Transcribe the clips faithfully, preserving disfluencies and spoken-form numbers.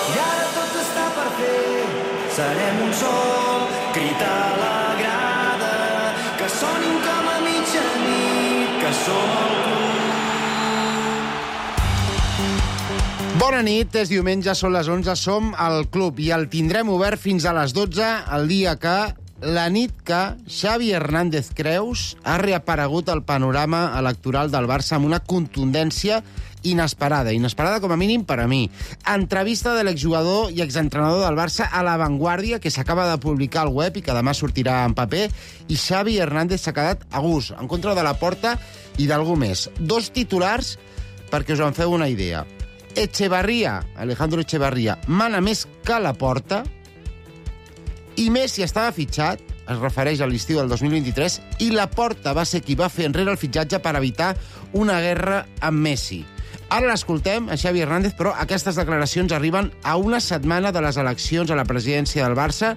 i ara tot està per fer. Serem un sol, crit a la grada, que sonin com a mitjanit, que som el club. Bona nit, és diumenge, són les onze, som al club i el tindrem obert fins a les dotze, el dia que, la nit que Xavi Hernández Creus ha reaparegut al panorama electoral del Barça amb una contundència inesperada, inesperada com a mínim per a mi. Entrevista de l'exjugador i exentrenador del Barça a La Vanguardia, que s'acaba de publicar al web i que demà sortirà en paper, i Xavi Hernández s'ha quedat a gust, en contra de la Porta i d'algú més. Dos titulars perquè us en feu una idea. Echevarría, Alejandro Echevarría, mana més que la Porta, i Messi estava fitxat, es refereix a l'estiu del dos mil vint-i-tres, i la Porta va ser qui va fer enrere el fitxatge per evitar una guerra amb Messi. Ara l'escoltem, a Xavi Hernández, però aquestes declaracions arriben a una setmana de les eleccions a la presidència del Barça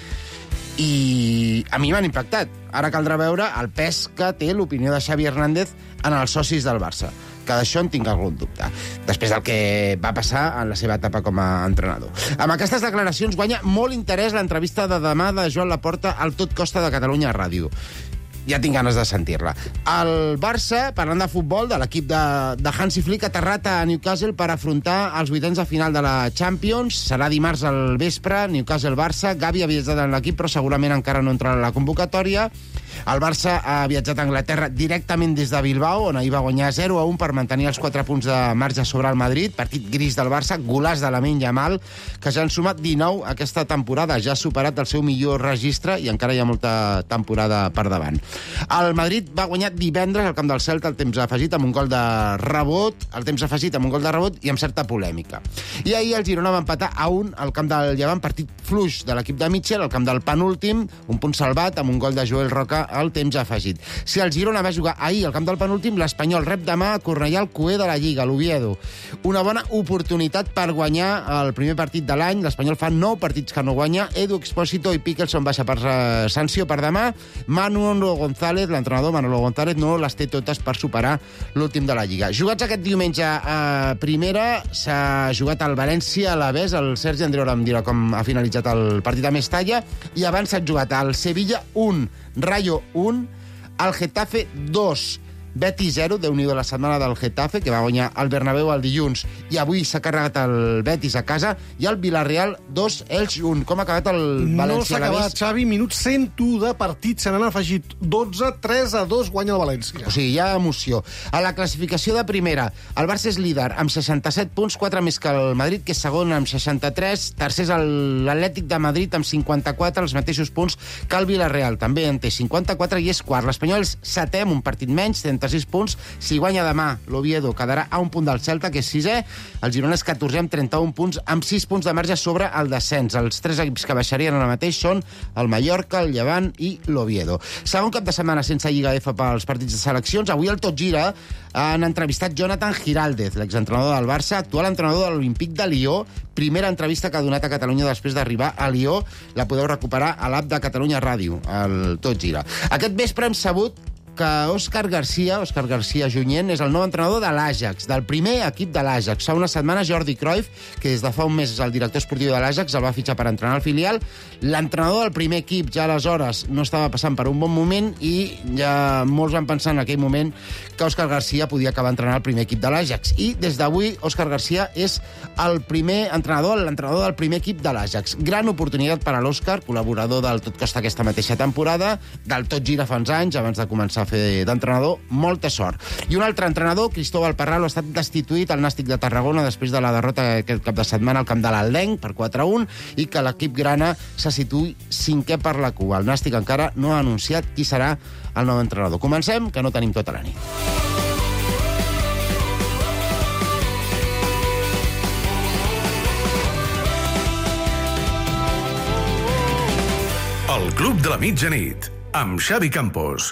i a mi m'han impactat. Ara caldrà veure el pes que té l'opinió de Xavi Hernández en els socis del Barça, que d'això en tinc algun dubte, després del que va passar en la seva etapa com a entrenador. Amb aquestes declaracions guanya molt interès l'entrevista de demà de Joan Laporta al Tot Costa de Catalunya Ràdio. Ja tinc ganes de sentir-la. El Barça, parlant de futbol, de l'equip de, de Hansi Flick, ha aterrat a Newcastle per afrontar els vuitens de final de la Champions. Serà dimarts al vespre, Newcastle-Barça. Gavi ha viatjat en l'equip, però segurament encara no entrarà a la convocatòria. El Barça ha viatjat a Anglaterra directament des de Bilbao, on ahir va guanyar zero a un per mantenir els quatre punts de marge sobre el Madrid. Partit gris del Barça, golaç de Lamine Yamal, que ja han sumat dinou aquesta temporada. Ja ha superat el seu millor registre i encara hi ha molta temporada per davant. El Madrid va guanyar divendres al camp del Celta el temps afegit amb un gol de rebot, el temps afegit amb un gol de rebot i amb certa polèmica. I ahir el Girona va empatar a un al camp del Llevant, partit fluix de l'equip de Mitchell, al camp del penúltim, un punt salvat amb un gol de Joel Roca al temps afegit. Si el Girona va jugar ahir al camp del penúltim, l'Espanyol rep demà a Cornellà el cué de la Lliga, l'Oviedo. Una bona oportunitat per guanyar el primer partit de l'any. L'Espanyol fa nou partits que no guanya. Edu Expósito i Piquelson baixa per uh, sanció per demà. Manolo González, l'entrenador Manolo González, no les té totes per superar l'últim de la Lliga. Jugats aquest diumenge a primera, s'ha jugat al València a l'Aves, el Sergi Andreu em dirà com ha finalitzat el partit a Mestalla, i abans s'ha jugat al Sevilla un, Rayo un, al Getafe dos, Betis zero, Déu-n'hi-do la setmana del Getafe, que va guanyar el Bernabéu el dilluns, i avui s'ha carregat el Betis a casa, i el Villarreal dos, Elx un. Com ha acabat el València? No s'ha acabat, Xavi, minut cent u de partit, se n'han afegit dotze, tres a dos, guanya el València. O sigui, hi ha emoció. A la classificació de primera, el Barça és líder amb seixanta-set punts, quatre més que el Madrid, que és segon amb seixanta-tres, tercer és l'Atlètic de Madrid amb cinquanta-quatre, els mateixos punts que el Villarreal, també en té cinquanta-quatre i és quart. L'Espanyol és setè amb un partit menys, trenta-sis punts. Si guanya demà, l'Oviedo quedarà a un punt del Celta, que és sisè. El Girona és catorzè amb trenta-un punts, amb sis punts de marge sobre el descens. Els tres equips que baixarien ara mateix són el Mallorca, el Llevant i l'Oviedo. Segon cap de setmana sense Lliga F pels partits de seleccions. Avui el Tot Gira han entrevistat Jonathan Giraldez, l'exentrenador del Barça, actual entrenador de l'Olímpic de Lió. Primera entrevista que ha donat a Catalunya després d'arribar a Lió. La podeu recuperar a l'app de Catalunya Ràdio, el Tot Gira. Aquest vespre hem sabut que Òscar Garcia, Òscar Garcia Junyent, és el nou entrenador de l'Àjax, del primer equip de l'Àjax. Fa una setmana Jordi Cruyff, que des de fa un mes és el director esportiu de l'Àjax, el va fitxar per entrenar el filial. L'entrenador del primer equip ja aleshores no estava passant per un bon moment i ja molts van pensar en aquell moment que Òscar Garcia podia acabar entrenant el primer equip de l'Àjax. I des d'avui Òscar Garcia és el primer entrenador, l'entrenador del primer equip de l'Àjax. Gran oportunitat per a l'Òscar, col·laborador del Tot Costa aquesta mateixa temporada, del Tot Gira fa uns anys, abans de començar a fer d'entrenador. Molta sort. I un altre entrenador, Cristóbal Parralo, ha estat destituït al Nàstic de Tarragona després de la derrota aquest cap de setmana al camp de l'Aldenc per quatre a un i que l'equip grana se situï cinquè per la cua. El Nàstic encara no ha anunciat qui serà el nou entrenador. Comencem, que no tenim tota la nit. El Club de la Mitjanit, amb Xavi Campos.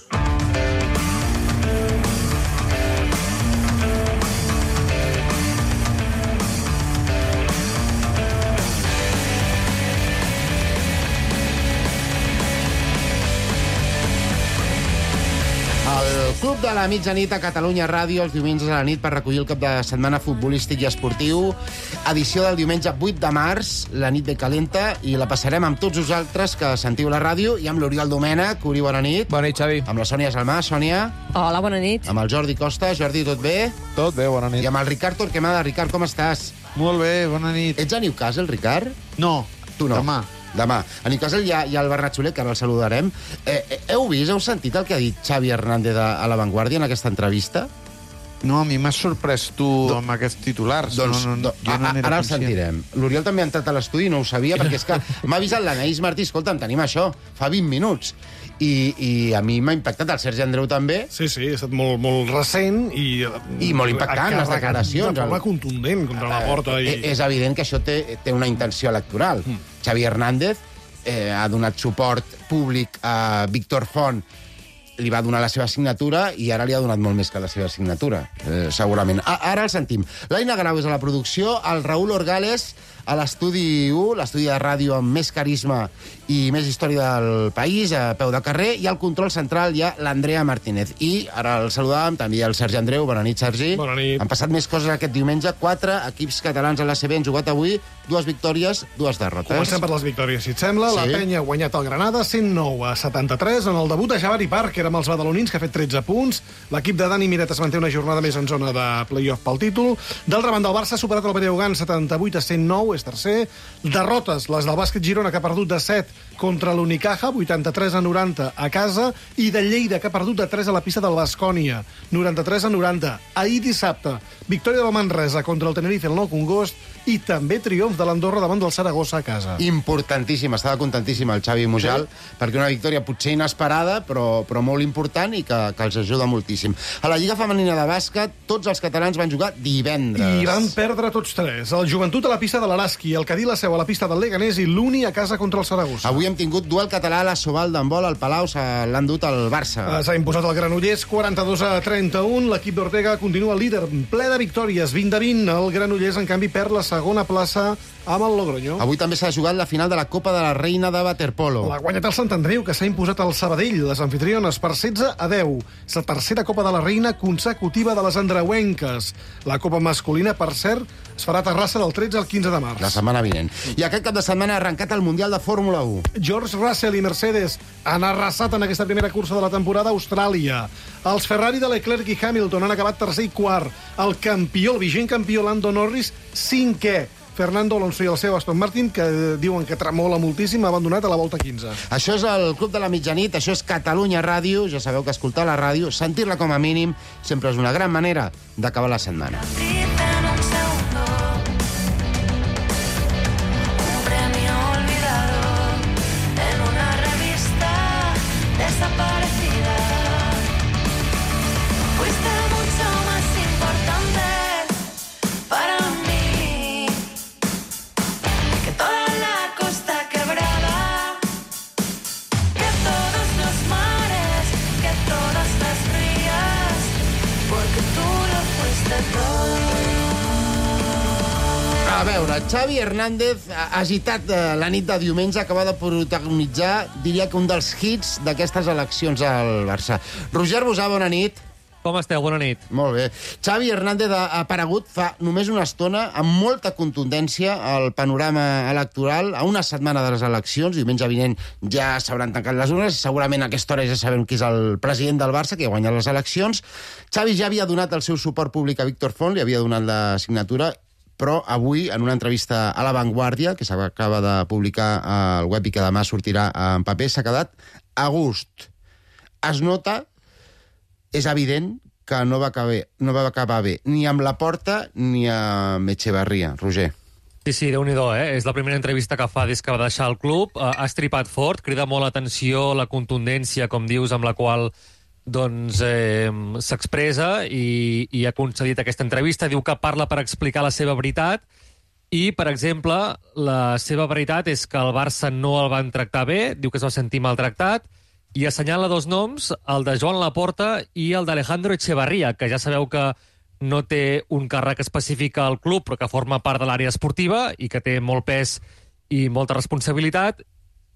Club de la Mitjanit a Catalunya Ràdio, els diumenges a la nit per recollir el cap de setmana futbolístic i esportiu. Edició del diumenge vuit de març, la nit ben calenta, i la passarem amb tots vosaltres que sentiu la ràdio, i amb l'Oriol Domènech. Uri, bona nit. Bona nit, Xavi. Amb la Sònia Salmà. Sònia. Hola, bona nit. Amb el Jordi Costa. Jordi, tot bé? Tot bé, bona nit. I amb el Ricard Torquemada. Ricard, com estàs? Molt bé, bona nit. Ets a Newcastle, Ricard? No, Tu no. demà. Demà. A Newcastle hi ha, hi ha el Bernat Soler, que ara el saludarem. Eh, eh, heu vist, heu sentit el que ha dit Xavi Hernández a, a La Vanguardia en aquesta entrevista? No, a mi m'has sorprès tu Do... amb aquests titulars. Doncs, no, no, do, jo no a, ara el sentirem. L'Oriol també ha entrat a l'estudi i no ho sabia, perquè és que m'ha avisat l'Anaïs Martí, escolta'm, tenim això, fa vint minuts. I, i a mi m'ha impactat, el Sergi Andreu també. Sí, sí, ha estat molt, molt recent i... I molt impactant, les declaracions. De forma contundent contra la porta. Eh, I... És evident que això té, té una intenció electoral. Mm. Xavi Hernández eh, ha donat suport públic a Víctor Font, li va donar la seva signatura i ara li ha donat molt més que la seva signatura, eh, segurament. A, ara el sentim. L'Aina Grau és a la producció, el Raül Orgales a l'estudi u, l'estudi de ràdio amb més carisma i més història del país, a peu de carrer, i al control central hi ha l'Andrea Martínez. I ara el saludàvem també el Sergi Andreu. Bona nit, Sergi. Bona nit. Han passat més coses aquest diumenge. Quatre equips catalans a l'A C B han jugat avui, dues victòries, dues derrotes. Comencem per les victòries, si et sembla. Sí. La Penya ha guanyat el Granada cent nou a setanta-tres en el debut de Jabari Parker amb els badalonins, que ha fet tretze punts. L'equip de Dani Miret es manté una jornada més en zona de play-off pel títol. D'altra banda, el Barça ha superat el Breogán setanta-vuit a cent nou, és tercer. Derrotes, les del bàsquet Girona, que ha perdut de set contra l'Unicaja, vuitanta-tres a noranta a casa, i de Lleida, que ha perdut de tres a la pista del Baskonia, noranta-tres a noranta. Ahir dissabte, victòria del Manresa contra el Tenerife, el Nou Congost, i també triomf de l'Andorra davant del Saragossa a casa. Importantíssim, estava contentíssim el Xavi Mujal, sí, perquè una victòria potser inesperada, però, però molt important i que, que els ajuda moltíssim. A la Lliga Femenina de Bàsquet, tots els catalans van jugar divendres. I van perdre tots tres. El Joventut a la pista de l'Araski, el Cadí la Seu a la pista del Leganés i l'Uni a casa contra el Saragossa. Avui hem tingut duel català a la Sobal d'handbol, al Palau se l'han dut al Barça. S'ha imposat el Granollers quaranta-dos a trenta-un. L'equip d'Ortega continua líder, ple de victòries, vint de vint. El Granollers, en canvi, perd la segona plaça amb el Logroño. Avui també s'ha jugat la final de la Copa de la Reina de Waterpolo. L'ha guanyat el Sant Andreu, que s'ha imposat al Sabadell, les anfitriones, per setze a deu. És la tercera Copa de la Reina consecutiva de les andreuenques. La Copa masculina, per cert, es farà a Terrassa del tretze al quinze de març. La setmana vinent. I aquest cap de setmana ha arrencat el Mundial de Fórmula u. George Russell i Mercedes han arrasat en aquesta primera cursa de la temporada a Austràlia. Els Ferrari de Leclerc i Hamilton han acabat tercer i quart. El campió, el vigent campió Lando Norris, cinquè. Fernando Alonso i el seu Aston Martin, que diuen que tremola moltíssim, ha abandonat a la volta quinze. Això és el Club de la Mitjanit, això és Catalunya Ràdio. Ja sabeu que escoltar la ràdio, sentir-la com a mínim, sempre és una gran manera d'acabar la setmana. A veure, Xavi Hernández, agitat la nit de diumenge, acaba de protagonitzar, diria que un dels hits d'aquestes eleccions al Barça. Roger Bosà, bona nit. Com esteu? Bona nit. Molt bé. Xavi Hernández ha aparegut fa només una estona amb molta contundència al panorama electoral, a una setmana de les eleccions. Diumenge vinent ja s'hauran tancat les urnes, segurament a aquesta hora ja sabem qui és el president del Barça, que ha guanyat les eleccions. Xavi ja havia donat el seu suport públic a Víctor Font, li havia donat la signatura, però avui, en una entrevista a La Vanguardia, que s'acaba de publicar al web i que demà sortirà en paper, s'ha quedat a gust. Es nota, és evident, que no va acabar, no va acabar bé ni amb Laporta ni amb Echevarría. Roger. Sí, sí, Déu-n'hi-do, eh? És la primera entrevista que fa des que va deixar el club. Ha estripat fort, crida molt l'atenció, la contundència, com dius, amb la qual doncs eh, s'expressa i, i ha concedit aquesta entrevista. Diu que parla per explicar la seva veritat i, per exemple, la seva veritat és que el Barça no el van tractar bé, diu que es va sentir maltractat, i assenyala dos noms, el de Joan Laporta i el d'Alejandro Echevarría, que ja sabeu que no té un càrrec específic al club, però que forma part de l'àrea esportiva i que té molt pes i molta responsabilitat.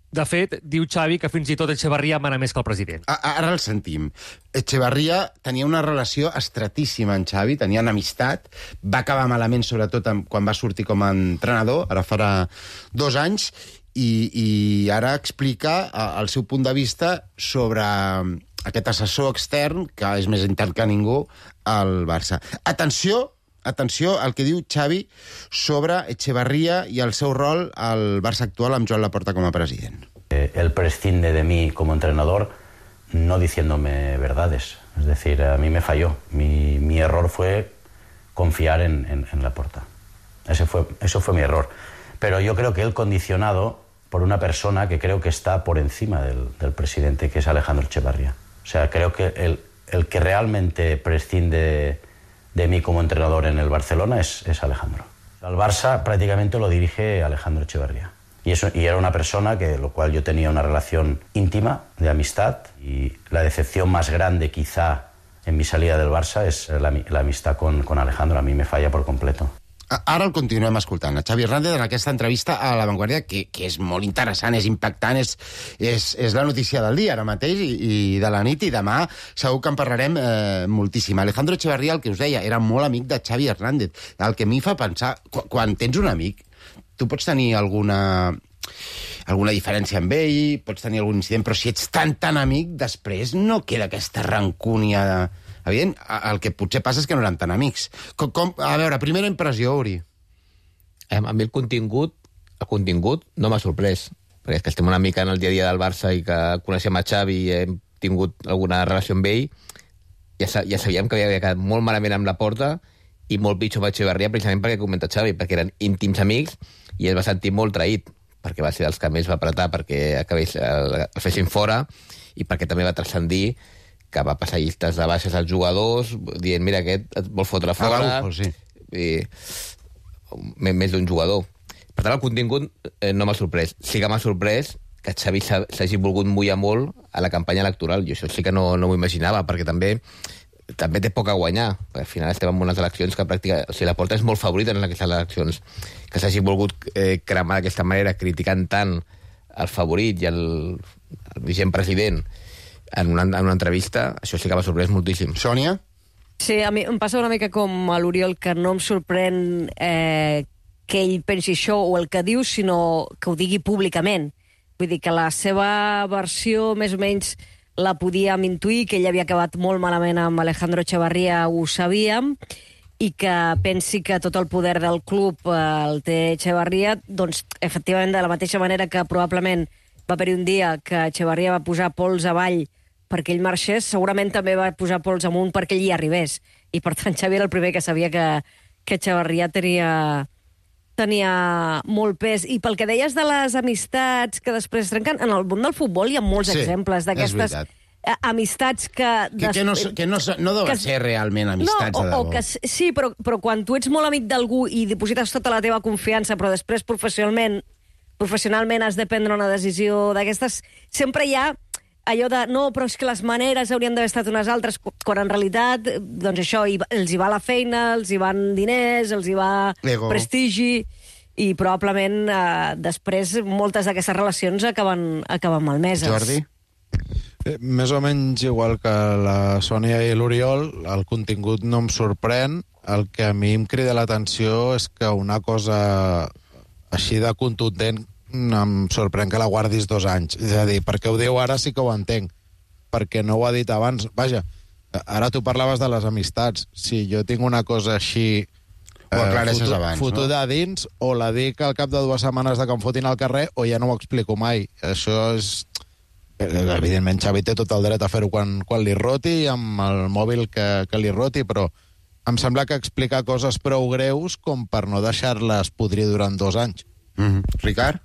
De fet, diu Xavi que fins i tot Echevarría mana més que el president. A, ara el sentim. Echevarría tenia una relació estratíssima amb Xavi, tenien amistat, va acabar malament sobretot amb, quan va sortir com a entrenador, ara farà dos anys, i, i ara explica el seu punt de vista sobre aquest assessor extern, que és més intern que ningú, al Barça. Atenció, atenció al que diu Xavi sobre Echevarría i el seu rol al Barça actual amb Joan Laporta com a president. Él prescinde de mí como entrenador no diciéndome verdades. Es decir, a mí me falló. Mi, mi error fue confiar en, en, en Laporta. Ese fue, eso fue mi error. Pero yo creo que él condicionado por una persona que creo que está por encima del, del presidente, que es Alejandro Echevarría. O sea, creo que el, el que realmente prescinde de mí como entrenador en el Barcelona es, es Alejandro. Al Barça prácticamente lo dirige Alejandro Echevarría. Y, eso, y era una persona que lo cual yo tenía una relación íntima, de amistad, y la decepción más grande quizá en mi salida del Barça és la, la amistad con, con Alejandro. A mi me falla por completo. Ara el continuem escoltant. A Xavi Hernández en aquesta entrevista a La Vanguardia, que, que és molt interessant, és impactant, és, és, és la notícia del dia ara mateix i, i de la nit, i demà segur que en parlarem eh, moltíssim. Alejandro Echevarría, el que us deia, era molt amic de Xavi Hernández. El que a mi fa pensar, quan, quan tens un amic, tu pots tenir alguna... alguna diferència amb ell, pots tenir algun incident, però si ets tan, tan amic, després no queda aquesta rancúnia de... Evident, el que potser passa és que no eren tan amics. Com, com, a veure, primera impressió, Uri. A mi el contingut, el contingut no m'ha sorprès, perquè és que estem una mica en el dia a dia del Barça i que coneixem a Xavi i hem tingut alguna relació amb ell, ja, ja sabíem que havia quedat molt malament amb Laporta i molt pitjor amb Echevarría, precisament perquè comenta Xavi, perquè eren íntims amics i es va sentir molt traït, perquè va ser dels que més va apretar perquè acabés, el, el fessin fora i perquè també va transcendir que va passar llistes de baixes als jugadors, dient, mira, aquest et vol fotre fora, Araujo, sí. i més d'un jugador. Per tant, el contingut eh, no m'ha sorprès. Sí que m'ha sorprès que Xavi s'hagi volgut mullar molt a la campanya electoral. Jo això sí que no, no m'ho imaginava, perquè també també té poc a guanyar. Perquè al final estem en unes eleccions que pràcticament... O sigui, Laporta és molt favorit en aquestes eleccions. Que s'hagi volgut eh, cremar d'aquesta manera, criticant tant el favorit i el, el vigent president en una, en una entrevista, això sí que m'ha sorprès moltíssim. Sònia? Sí, a mi em passa una mica com a l'Oriol, que no em sorprèn eh, que ell pensi això o el que diu, sinó que ho digui públicament. Vull dir que la seva versió, més o menys, la podíem intuir, que ell havia acabat molt malament amb Alejandro Echevarría, ho sabíem, i que pensi que tot el poder del club eh, el té Echevarría, doncs, efectivament, de la mateixa manera que probablement va haver-hi un dia que Echevarría va posar pols avall perquè ell marxés, segurament també va posar pols amunt perquè ell hi arribés. I, per tant, Xavi era el primer que sabia que, que Echevarría tenia, tenia molt pes. I pel que deies de les amistats que després es trenquen, en el món del futbol hi ha molts sí, exemples d'aquestes amistats que... Que, que, no, que no, no deuen que, ser realment amistats no, o, de debò. O que, sí, però, però quan tu ets molt amic d'algú i diposites tota la teva confiança, però després professionalment professionalment has de prendre una decisió d'aquestes, sempre hi ha allò de, no, però és que les maneres haurien d'haver estat unes altres, quan en realitat, doncs això, els hi va la feina, els hi van diners, els hi va Ego. prestigi, i probablement eh, després moltes d'aquestes relacions acaben, acaben malmeses. Jordi? Eh, més o menys igual que la Sònia i l'Oriol, el contingut no em sorprèn. El que a mi em crida l'atenció és que una cosa així de contundent em sorprèn que la guardis dos anys. És a dir, perquè ho diu ara sí que ho entenc, perquè no ho ha dit abans. Vaja, ara tu parlaves de les amistats. Si jo tinc una cosa així ho aclareixes fotu, abans, fotuda no? dins, o la dic al cap de dues setmanes de que em fotin al carrer, o ja no ho explico mai. Això és... Evidentment, Xavi té tot el dret a fer-ho quan, quan li roti, amb el mòbil que, que li roti, però em sembla que explicar coses prou greus com per no deixar-les podrir durant dos anys. Mm-hmm. Ricard?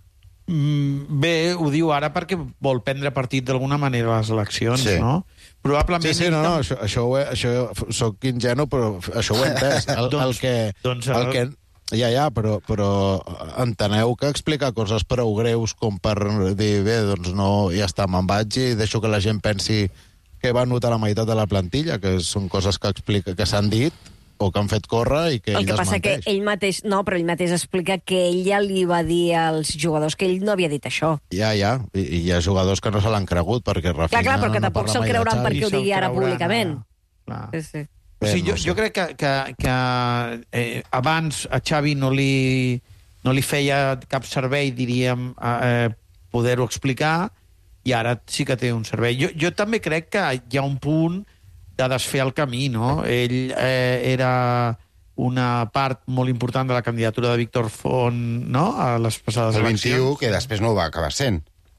Mm, bé, ho diu ara perquè vol prendre partit d'alguna manera a les eleccions, sí. no? Probablement... Sí, sí, no, no, això, això, ho he, això soc ingenu, però això ho he entès. El, doncs, el que... Doncs, el que ja, ja, però, però enteneu que explicar coses prou greus com per dir, bé, doncs no, ja està, me'n vaig i deixo que la gent pensi que va notar la meitat de la plantilla, que són coses que explica que s'han dit, o que han fet córrer i que El ell que passa que desmenteix. ell mateix... No, però ell mateix explica que ell ja li va dir als jugadors que ell no havia dit això. Ja, ja, i, i hi ha jugadors que no se l'han cregut, perquè Rafinha... Clar, clar, però que no tampoc parla se'l mai de creuran Xavi. perquè ho digui ara creuran, públicament. Clar. Sí, sí. O sigui, jo, no sé. jo crec que, que, que eh, abans a Xavi no li, no li feia cap servei, diríem, eh, poder-ho explicar, i ara sí que té un servei. Jo, jo també crec que hi ha un punt de desfer el camí, no? Ell eh, era una part molt important de la candidatura de Víctor Font, no?, a les passades El eleccions. vint-i-u, que després no ho va acabar sent.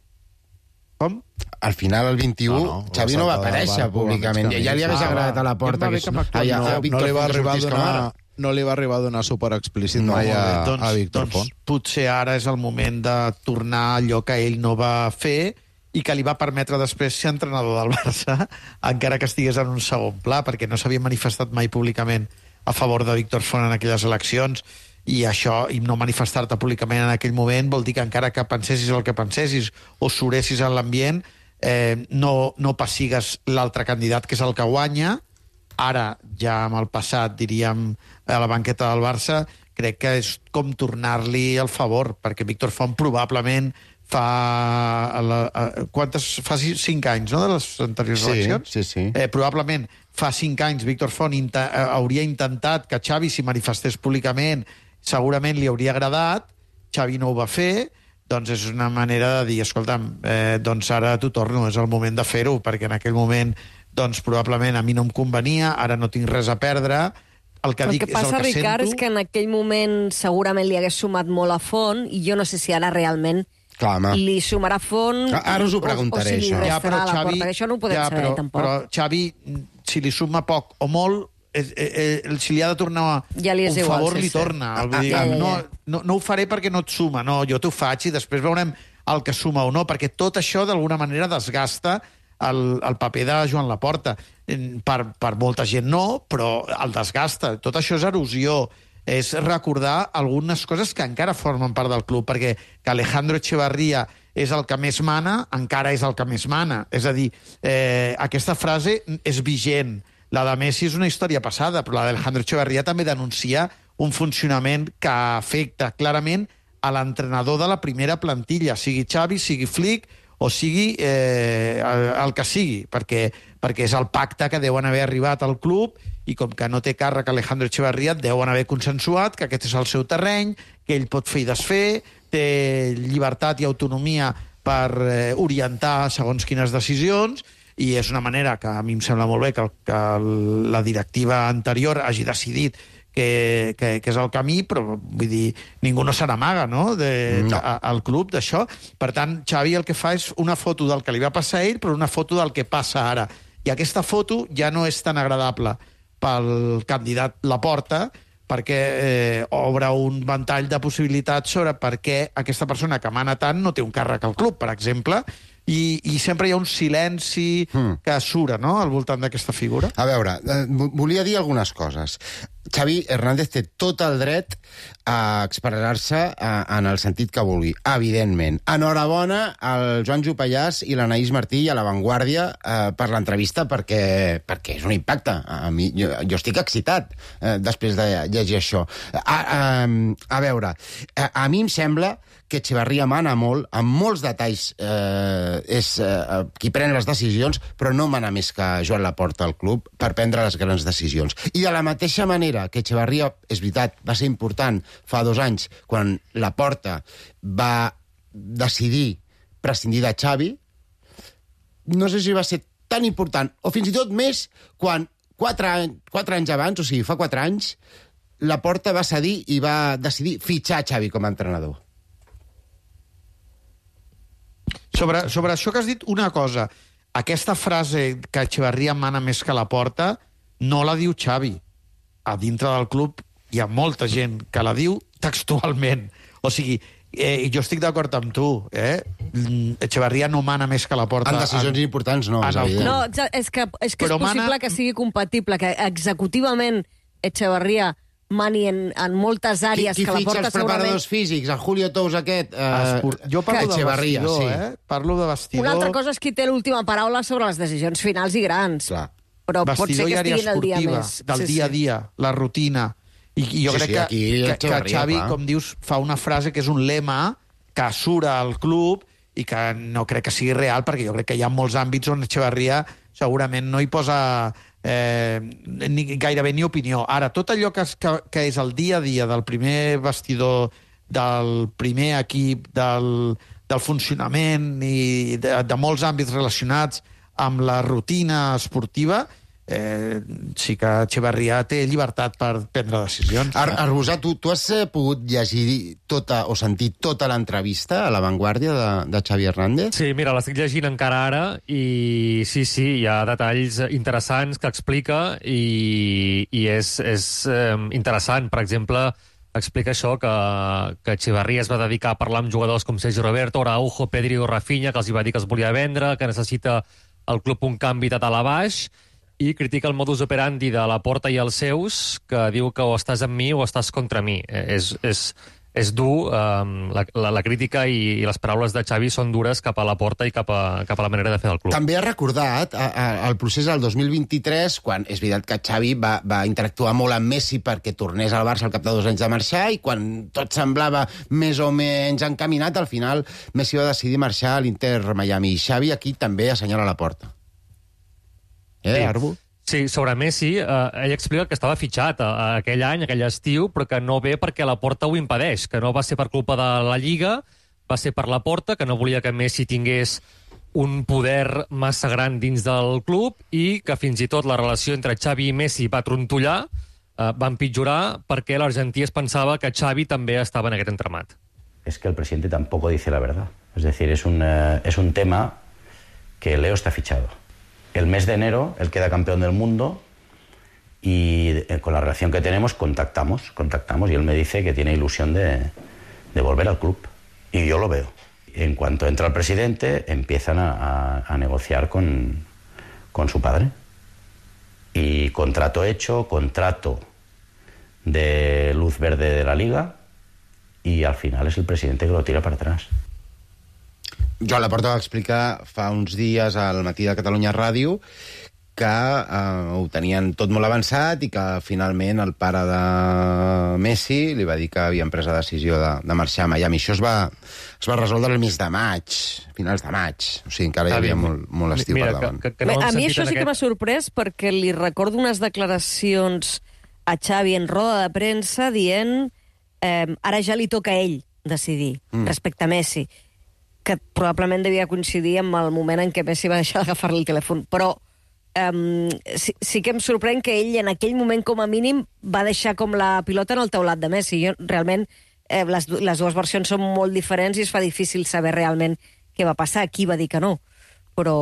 Com? Al final, el vint-i-u, No, no, Xavi no va la saltada aparèixer del barco, públicament. mig camí. Ja li hagués Ah, agradat a la porta ja em va que... bé que m'actuï. Ah, ja, No, a No Víctor li va Font que arribar a sortís com donar... ara. No li va arribar a donar suport explícit No, mai a, doncs, a Víctor doncs, Font. potser ara és el moment de tornar a allò que ell no va fer i que li va permetre després ser entrenador del Barça, encara que estigués en un segon pla, perquè no s'havia manifestat mai públicament a favor de Víctor Font en aquelles eleccions, i això, i no manifestar-te públicament en aquell moment, vol dir que encara que pensessis el que pensessis o suressis en l'ambient, eh, no, no pessigues l'altre candidat, que és el que guanya. Ara, ja amb el passat, diríem, a la banqueta del Barça, crec que és com tornar-li el favor, perquè Víctor Font probablement fa... A la, a, quantes, fa ci- cinc anys, no?, de les anteriors Sí, eleccions? sí, sí. Eh, probablement fa cinc anys Víctor Font inte, eh, hauria intentat que Xavi s'hi manifestés públicament, segurament li hauria agradat, Xavi no ho va fer, doncs és una manera de dir, escolta'm, eh, doncs ara t'ho torno, és el moment de fer-ho, perquè en aquell moment doncs probablement a mi no em convenia, ara no tinc res a perdre, el que El dic que passa, és el que Ricard, sento... és que en aquell moment segurament li hagués sumat molt a Font, i jo no sé si ara realment Clar, home. li sumarà Font... Ara us ho preguntaré, o, o si li això. restarà a la porta, que això no ho podem ja, saber, però, tampoc. Però Xavi, si li suma poc o molt, eh, eh, eh, si li ha de tornar Ja li és un igual, favor, sí, li sí. torna. Ah, Vull dir, ja, ja, ja. No, no, no ho faré perquè no et suma, no, jo t'ho faig i després veurem el que suma o no, perquè tot això d'alguna manera desgasta el, el paper de Joan Laporta. Per, per molta gent no, però el desgasta. Tot això és erosió, és recordar algunes coses que encara formen part del club, perquè que Alejandro Echevarría és el que més mana, encara és el que més mana. És a dir, eh, aquesta frase és vigent. La de Messi és una història passada, però la d'Alejandro Echevarría també denuncia un funcionament que afecta clarament a l'entrenador de la primera plantilla, sigui Xavi, sigui Flick, o sigui eh, el, el que sigui, perquè, perquè és el pacte que deuen haver arribat al club, i com que no té càrrec Alejandro Echevarría, deuen haver consensuat que aquest és el seu terreny, que ell pot fer i desfer, té llibertat i autonomia per eh, orientar segons quines decisions, i és una manera que a mi em sembla molt bé que, el, que el, la directiva anterior hagi decidit que, que, que és el camí, però vull dir, ningú no se n'amaga, no?, de, No. a, al club d'això. Per tant, Xavi el que fa és una foto del que li va passar a ell, però una foto del que passa ara. I aquesta foto ja no és tan agradable pel candidat Laporta, perquè eh, obre un ventall de possibilitats sobre per què aquesta persona que mana tant no té un càrrec al club, per exemple, i, i sempre hi ha un silenci Mm. que sura, no?, al voltant d'aquesta figura. A veure, eh, vo- volia dir algunes coses. Xavi Hernández té tot el dret a expressar-se eh, en el sentit que vulgui, evidentment. Enhorabona al Joan Jupallàs i l'Anaïs Martí i a La Vanguardia eh, per l'entrevista, perquè, perquè és un impacte. A mi, jo, jo estic excitat eh, després de llegir això. A, a, a veure, a, a mi em sembla que Echevarría mana molt, amb molts detalls eh, és eh, qui pren les decisions, però no mana més que Joan Laporta al club per prendre les grans decisions. I de la mateixa manera que Echevarría, és veritat, va ser important fa dos anys, quan Laporta va decidir prescindir de Xavi, no sé si va ser tan important, o fins i tot més, quan quatre, any, quatre anys abans, o sigui, fa quatre anys, Laporta va cedir i va decidir fitxar Xavi com a entrenador. Sobre, sobre això que has dit, una cosa. Aquesta frase que Echevarría mana més que Laporta no la diu Xavi. A dintre del club hi ha molta gent que la diu textualment. O sigui, eh, jo estic d'acord amb tu. Eh? Echevarría no mana més que Laporta. En decisions en, importants no, en és el evident. No, exa- és que, és, que és Però possible mana- que sigui compatible, que executivament Echevarría mani en, en moltes Qui, àrees qui que la fitxa porta els preparadors segurament... físics? El Julio Tous aquest? Eh, Esport... Jo parlo de Echevarría, vestidor, sí. eh? Parlo de vestidor... Una altra cosa és qui té l'última paraula sobre les decisions finals i grans. Clar. Però pot ser vestidor que i àrea estiguin el dia esportiva, més. del Sí, dia a sí. dia, la rutina. I, i jo Sí, crec sí, aquí que, que, que Echeverría, Xavi, clar. com dius, fa una frase que és un lema que sura al club i que no crec que sigui real, perquè jo crec que hi ha molts àmbits on Echeverría segurament no hi posa eh, ni, gairebé ni opinió. Ara, tot allò que, és, que, que és el dia a dia del primer vestidor, del primer equip, del, del funcionament i de, de molts àmbits relacionats amb la rutina esportiva, eh, sí que Echeverría té llibertat per prendre decisions. Ar Arbusà, tu, tu has eh, pogut llegir tota o sentir tota l'entrevista a La Vanguardia de, de Xavi Hernández? Sí, mira, l'estic llegint encara ara i sí, sí, hi ha detalls interessants que explica i, i és, és eh, interessant. Per exemple, explica això, que, que Echeverría es va dedicar a parlar amb jugadors com Sergio Roberto, Araujo, Pedri o Rafinha, que els hi va dir que es volia vendre, que necessita el club un canvi de dalt a baix, i critica el modus operandi de Laporta i els seus, que diu que o estàs amb mi o estàs contra mi. Eh, és, és, és dur, um, la, la, la crítica i, i les paraules de Xavi són dures cap a Laporta i cap a, cap a la manera de fer del club. També ha recordat a, a, el procés del dos mil vint-i-tres, quan és veritat que Xavi va, va interactuar molt amb Messi perquè tornés al Barça al cap de dos anys de marxar, i quan tot semblava més o menys encaminat, al final Messi va decidir marxar a l'Inter Miami. I Xavi aquí també assenyala la porta. Eh, Sí. Arbu? Sí, sobre Messi, eh, ell explica que estava fitxat a, a aquell any, aquell estiu, però que no ve perquè la Porta ho impedeix, que no va ser per culpa de la Lliga, va ser per la Porta, que no volia que Messi tingués un poder massa gran dins del club i que fins i tot la relació entre Xavi i Messi va trontollar, eh, va empitjorar perquè l'argentí es pensava que Xavi també estava en aquest entramat. Es que el presidente tampoco dice la verdad. Es decir, es un, eh, es un tema que Leo está fichado. El mes de enero él queda campeón del mundo y eh, con la relación que tenemos contactamos, contactamos y él me dice que tiene ilusión de, de volver al club. Y yo lo veo. En cuanto entra el presidente, empiezan a, a, a negociar con, con su padre. Y contrato hecho, contrato de luz verde de la Liga, y al final es el presidente que lo tira para atrás. Joan Laporta va explicar fa uns dies al Matí de Catalunya Ràdio que eh, ho tenien tot molt avançat i que finalment el pare de Messi li va dir que havien pres la decisió de, de marxar a Miami. Això es va, es va resoldre el mes de maig, finals de maig. O sigui, encara hi havia molt, molt estiu Mira, per davant. Que, que, que no Bé, a mi sentit això en sí que aquest- m'ha sorprès perquè li recordo unes declaracions a Xavi en roda de premsa dient eh, ara ja li toca a ell decidir mm. respecte a Messi, que probablement devia coincidir amb el moment en què Messi va deixar d'agafar-li el telèfon. Però um, sí, sí que em sorprèn que ell en aquell moment com a mínim va deixar com la pilota en el teulat de Messi. Jo, realment eh, les, les dues versions són molt diferents i es fa difícil saber realment què va passar, qui va dir que no. Però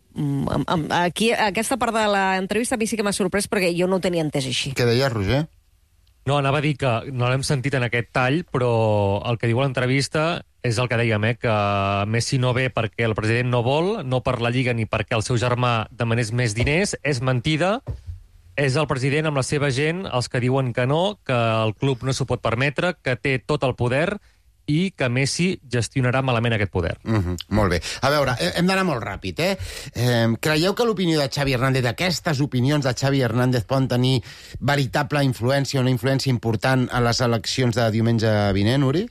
um, um, aquí, aquesta part de l'entrevista a mi sí que m'ha sorprès perquè jo no ho tenia entès així. Què deies, Roger? No, anava a dir que no l'hem sentit en aquest tall, però el que diu a l'entrevista és el que dèiem, eh, que Messi no ve perquè el president no vol, no per la Lliga ni perquè el seu germà demanés més diners, és mentida, és el president amb la seva gent els que diuen que no, que el club no s'ho pot permetre, que té tot el poder i que Messi gestionarà malament aquest poder. Uh -huh, molt bé. A veure, hem d'anar molt ràpid, eh? eh creieu que l'opinió de Xavi Hernández, aquestes opinions de Xavi Hernández poden tenir veritable influència, una influència important a les eleccions de diumenge vinent, Uri?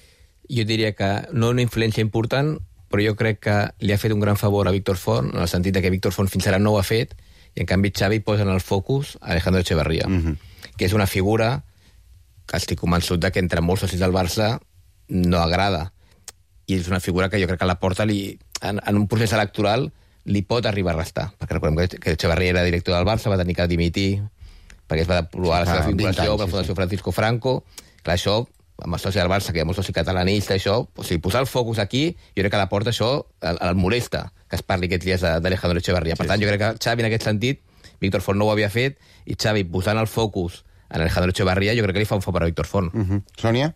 Jo diria que no una influència important, però jo crec que li ha fet un gran favor a Víctor Font, en el sentit de que Víctor Font fins ara no ho ha fet, i en canvi Xavi posa en el focus a Alejandro Echeverría, uh -huh. que és una figura que estic convençut de que entre molts socis del Barça no agrada. I és una figura que jo crec que a la porta li, en, en un procés electoral li pot arribar a restar, perquè recordem que Echeverría era director del Barça, va tenir que dimitir perquè es va aprovar la seva vinculació amb la Fundació Francisco Franco. Clar, això, amb el soci del Barça, que hi ha molt soci catalanista, això, o sigui, posar el focus aquí, jo crec que a la porta això el, el molesta, que es parli aquests dies d'Alejandro Echeverría. Per tant, jo crec que Xavi, en aquest sentit, Víctor Font no ho havia fet, i Xavi, posant el focus en Alejandro Echeverría, jo crec que li fa un favor a Víctor Font. Uh -huh. Sònia?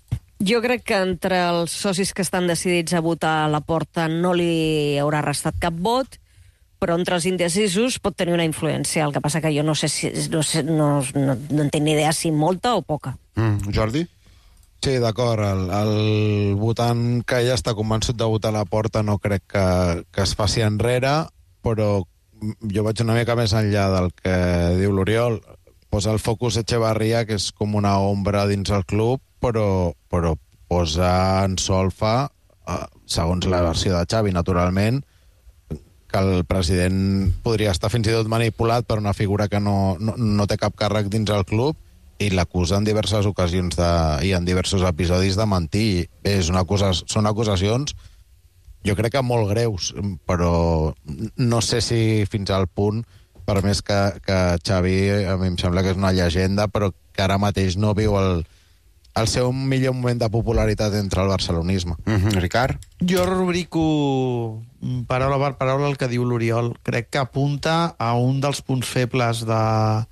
Jo crec que entre els socis que estan decidits a votar a la porta no li haurà restat cap vot, però entre els indecisos pot tenir una influència. El que passa que jo no sé si no, sé, no, no, no en tinc ni idea si molta o poca. Mm, Jordi? Sí, d'acord. El, el votant que ja està convençut de votar a la porta no crec que, que es faci enrere, però jo vaig una mica més enllà del que diu l'Oriol. Posa el focus Echevarría, que és com una ombra dins el club, però, però posa en solfa, segons la versió de Xavi, naturalment, que el president podria estar fins i tot manipulat per una figura que no, no, no té cap càrrec dins el club i l'acusa en diverses ocasions de, i en diversos episodis de mentir. Bé, és una acusa, són acusacions jo crec que molt greus, però no sé si fins al punt, per més que, que Xavi a mi em sembla que és una llegenda, però que ara mateix no viu el, el seu millor moment de popularitat entre el barcelonisme. Mm-hmm. Ricard? Jo rubrico paraula per paraula el que diu l'Oriol. Crec que apunta a un dels punts febles de,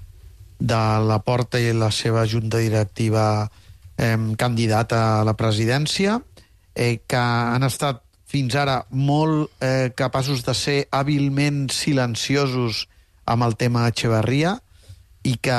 de Laporta i la seva junta directiva eh, candidata a la presidència, eh, que han estat fins ara molt eh, capaços de ser hàbilment silenciosos amb el tema Echevarría, i que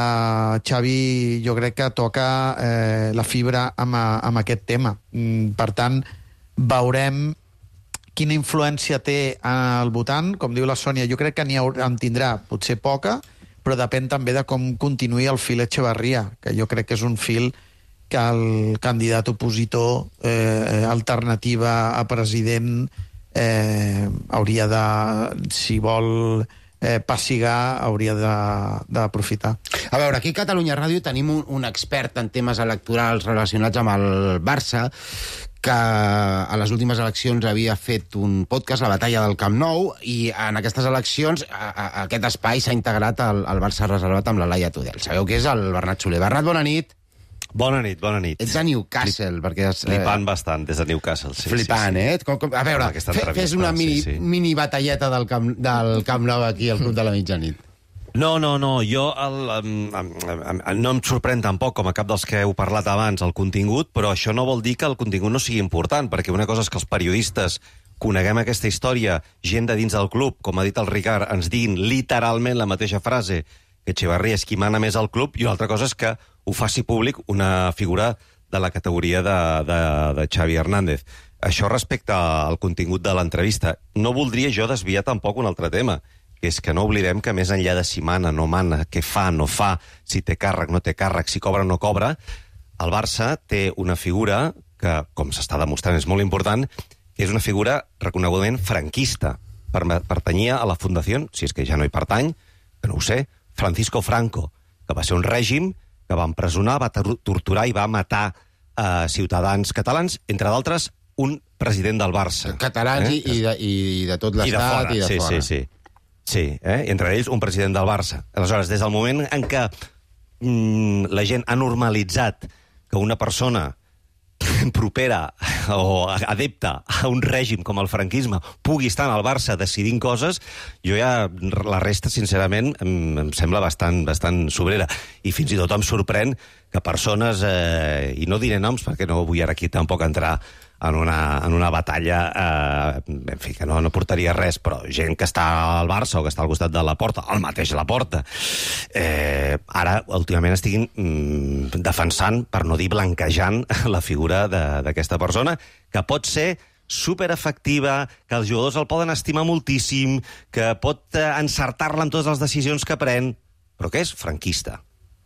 Xavi jo crec que toca eh, la fibra amb, amb aquest tema. Per tant, veurem quina influència té al votant. Com diu la Sònia, jo crec que n'hi en tindrà potser poca, però depèn també de com continuï el fil Echevarría, que jo crec que és un fil que el candidat opositor eh, alternativa a president eh, hauria de, si vol eh, passigar, hauria d'aprofitar. A veure, aquí a Catalunya Ràdio tenim un, un expert en temes electorals relacionats amb el Barça, que a les últimes eleccions havia fet un podcast, La batalla del Camp Nou, i en aquestes eleccions a, a, aquest espai s'ha integrat al, al Barça reservat amb la Laia Tudel. Sabeu què és el Bernat Soler. Bernat, bona nit. Bona nit, bona nit. Ets de Newcastle, perquè... És, flipant eh... bastant, des de Newcastle, sí. Flipant, sí, sí. eh? Com, com, a veure, fe, fes una mini, sí, sí. mini batalleta del Camp, del Camp Nou aquí al Club de la Mitjanit. No, no, no, jo el, um, um, no em sorprèn tampoc, com a cap dels que heu parlat abans, el contingut, però això no vol dir que el contingut no sigui important, perquè una cosa és que els periodistes coneguem aquesta història, gent de dins del club, com ha dit el Ricard, ens diguin literalment la mateixa frase, que Echevarría és qui mana més al club, i una altra cosa és que ho faci públic una figura de la categoria de, de, de Xavi Hernández. Això respecte al contingut de l'entrevista. No voldria jo desviar tampoc un altre tema, que és que no oblidem que més enllà de si mana, no mana, què fa, no fa, si té càrrec, no té càrrec, si cobra, no cobra, el Barça té una figura que, com s'està demostrant, és molt important, que és una figura reconegudament franquista. Pertanyia a la Fundació, si és que ja no hi pertany, que no ho sé, Francisco Franco, que va ser un règim que va empresonar, va torturar i va matar eh, ciutadans catalans, entre d'altres, un president del Barça. Catalans eh? i, de, i de tot l'estat i de, i de sí, fora. Sí, sí, sí. Eh? Entre ells, un president del Barça. Aleshores, des del moment en què mm, la gent ha normalitzat que una persona propera o adepta a un règim com el franquisme pugui estar al Barça decidint coses, jo ja la resta, sincerament, em, em sembla bastant, bastant sobrera. I fins i tot em sorprèn que persones, eh, i no diré noms perquè no vull ara aquí tampoc entrar en una, en una batalla eh, en fi, que no, no portaria res, però gent que està al Barça o que està al costat de Laporta, el mateix Laporta, eh, ara últimament estiguin mm, defensant, per no dir blanquejant, la figura d'aquesta persona, que pot ser superefectiva, que els jugadors el poden estimar moltíssim, que pot eh, encertar-la en totes les decisions que pren, però que és franquista.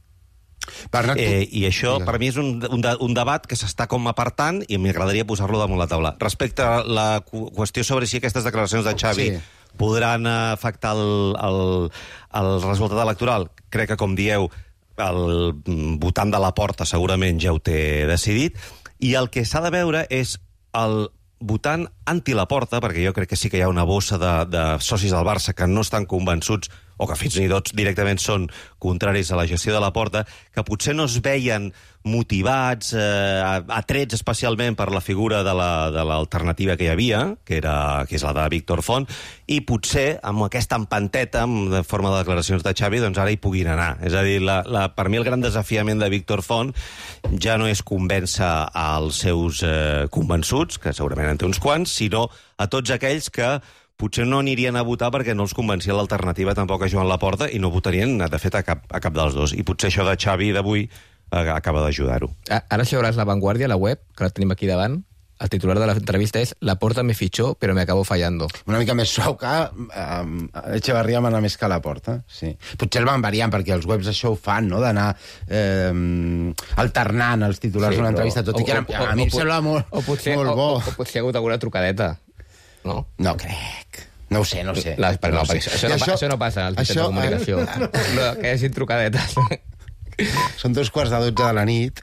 Bernat, eh, I això, per mi, és un, un, de, un debat que s'està com apartant i m'agradaria posar-lo damunt la taula. Respecte a la qüestió sobre si aquestes declaracions de Xavi sí. podran afectar el, el, el resultat electoral, crec que, com dieu, el votant de Laporta segurament ja ho té decidit, i el que s'ha de veure és el votant anti-Laporta, perquè jo crec que sí que hi ha una bossa de, de socis del Barça que no estan convençuts o que fins i tot directament són contraris a la gestió de Laporta, que potser no es veien motivats, eh, atrets especialment per la figura de l'alternativa la, que hi havia, que, era, que és la de Víctor Font, i potser amb aquesta empanteta, en forma de declaracions de Xavi, doncs ara hi puguin anar. És a dir, la, la, per mi el gran desafiament de Víctor Font ja no és convèncer als seus eh, convençuts, que segurament en té uns quants, sinó a tots aquells que potser no anirien a votar perquè no els convencia l'alternativa tampoc a Joan Laporta i no votarien, de fet, a cap, a cap dels dos. I potser això de Xavi d'avui eh, acaba d'ajudar-ho. Ara això veuràs La Vanguardia, la web, que la tenim aquí davant, el titular de l'entrevista és «La Porta me fichó, però me acabó fallando». Una mica més suau que eh, Echeverría mana més que la Porta, sí. Potser el van variant, perquè els webs això ho fan, no?, d'anar eh, alternant els titulars Sí, d'una però- entrevista, tot i que o- o- a mi o- em sembla molt, o potser, molt o, bo. o, o potser hi ha hagut alguna trucadeta, no? No crec. No ho sé, no ho sé. La, però no, ho sé. perquè això, I no, això, això no passa als mitjans de comunicació. No, que hi hagi trucadetes. Són dos quarts de dotze de la nit.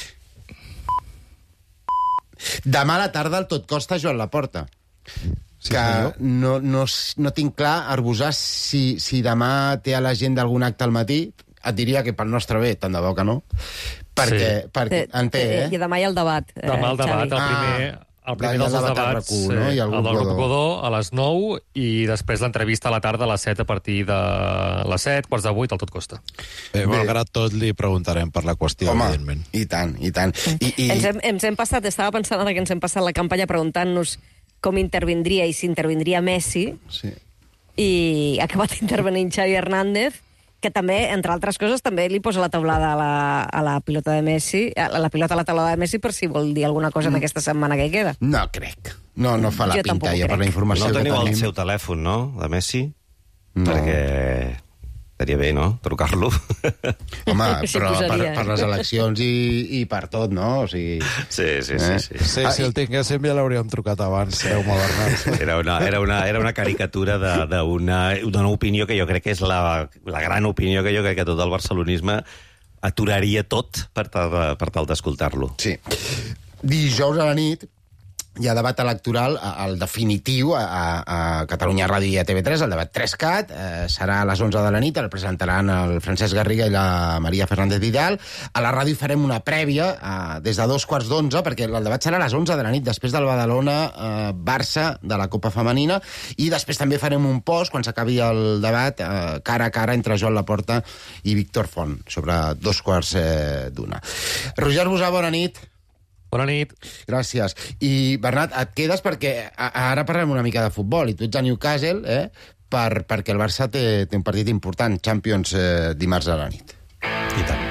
Demà a la tarda el tot costa Joan Laporta. Sí, que senyor. no, no, no tinc clar, Arbusàs, si, si demà té a l'agenda algun acte al matí, et diria que pel nostre bé, tant de bo que no, perquè, Sí. perquè en té, eh? I demà hi ha el debat. eh, Demà el debat, el Xavi. primer... El primer Hi ha dels el dos debat al debats, RAC u, no? eh, I el el del grup grup Godó. Godó a les nou i després l'entrevista a la tarda a les set a partir de les set, quarts de vuit, al Tot Costa. Eh, malgrat tot, li preguntarem per la qüestió, Home, evidentment. i tant, i tant. I, i... Ens, hem, ens hem passat, estava pensant ara que ens hem passat la campanya preguntant-nos com intervindria i si intervindria Messi, Sí. i ha acabat intervenint Xavi Hernández, que també, entre altres coses, també li posa la taulada a la, a la pilota de Messi, a la, la pilota a la taulada de Messi per si vol dir alguna cosa en aquesta setmana que queda. No crec. No, no fa la Jo pinta, tampoc ja, per crec. la informació No que teniu el tenim. seu telèfon, no?, de Messi? No. Perquè estaria bé, no?, trucar-lo. Home, S'hi però per, posaria, per eh? les eleccions i, i per tot, no? O sigui... Sí, sí, Eh? sí. sí. Sí, Ah, si i- el tinguéssim ja l'hauríem trucat abans, Jaume Bernat. Era una, era una, era una caricatura de- d'una d'una opinió que jo crec que és la, la gran opinió que jo crec que tot el barcelonisme aturaria tot per tal, de- per tal d'escoltar-lo. Sí. Dijous a la nit hi ha debat electoral, a- el definitiu, a, a, a Catalunya Ràdio i a T V tres, el debat tres cat, eh, serà a les onze de la nit, el presentaran el Francesc Garriga i la Maria Fernández Vidal. A la ràdio farem una prèvia eh, des de dos quarts d'onze, perquè el debat serà a les onze de la nit, després del Badalona-Barça de la Copa Femenina, i després també farem un post, quan s'acabi el debat, eh, cara a cara entre Joan Laporta i Víctor Font, sobre dos quarts eh, d'una. Roger Busà, bona nit. Bona nit. Gràcies. I, Bernat, et quedes perquè a- ara parlem una mica de futbol, i tu ets a Newcastle, eh, per, perquè el Barça té, té un partit important, Champions, eh, dimarts a la nit. I tant.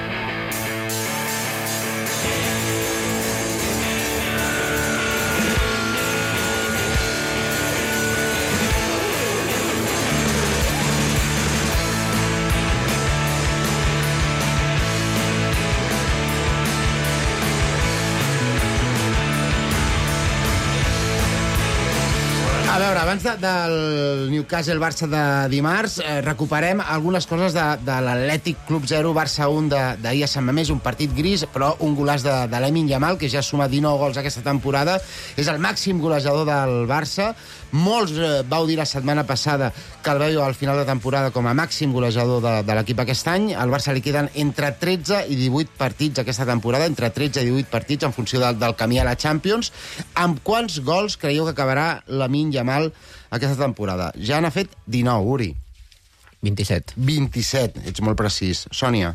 A veure, abans de, del Newcastle-Barça de dimarts, eh, recuperem algunes coses de, de l'Atlètic Club zero, Barça un de- d'ahir a Sant Mamés, un partit gris, però un golaç de, de l'Emin Yamal, que ja suma dinou gols aquesta temporada. És el màxim golejador del Barça. Molts eh, vau dir la setmana passada que el veieu al final de temporada com a màxim golejador de, de l'equip aquest any. Al Barça li queden entre tretze i divuit partits aquesta temporada, entre tretze i divuit partits en funció del, del camí a la Champions. Amb quants gols creieu que acabarà l'Emin Yamal aquesta temporada? Ja n'ha fet dinou, Uri. vint-i-set. vint-i-set, ets molt precís. Sònia?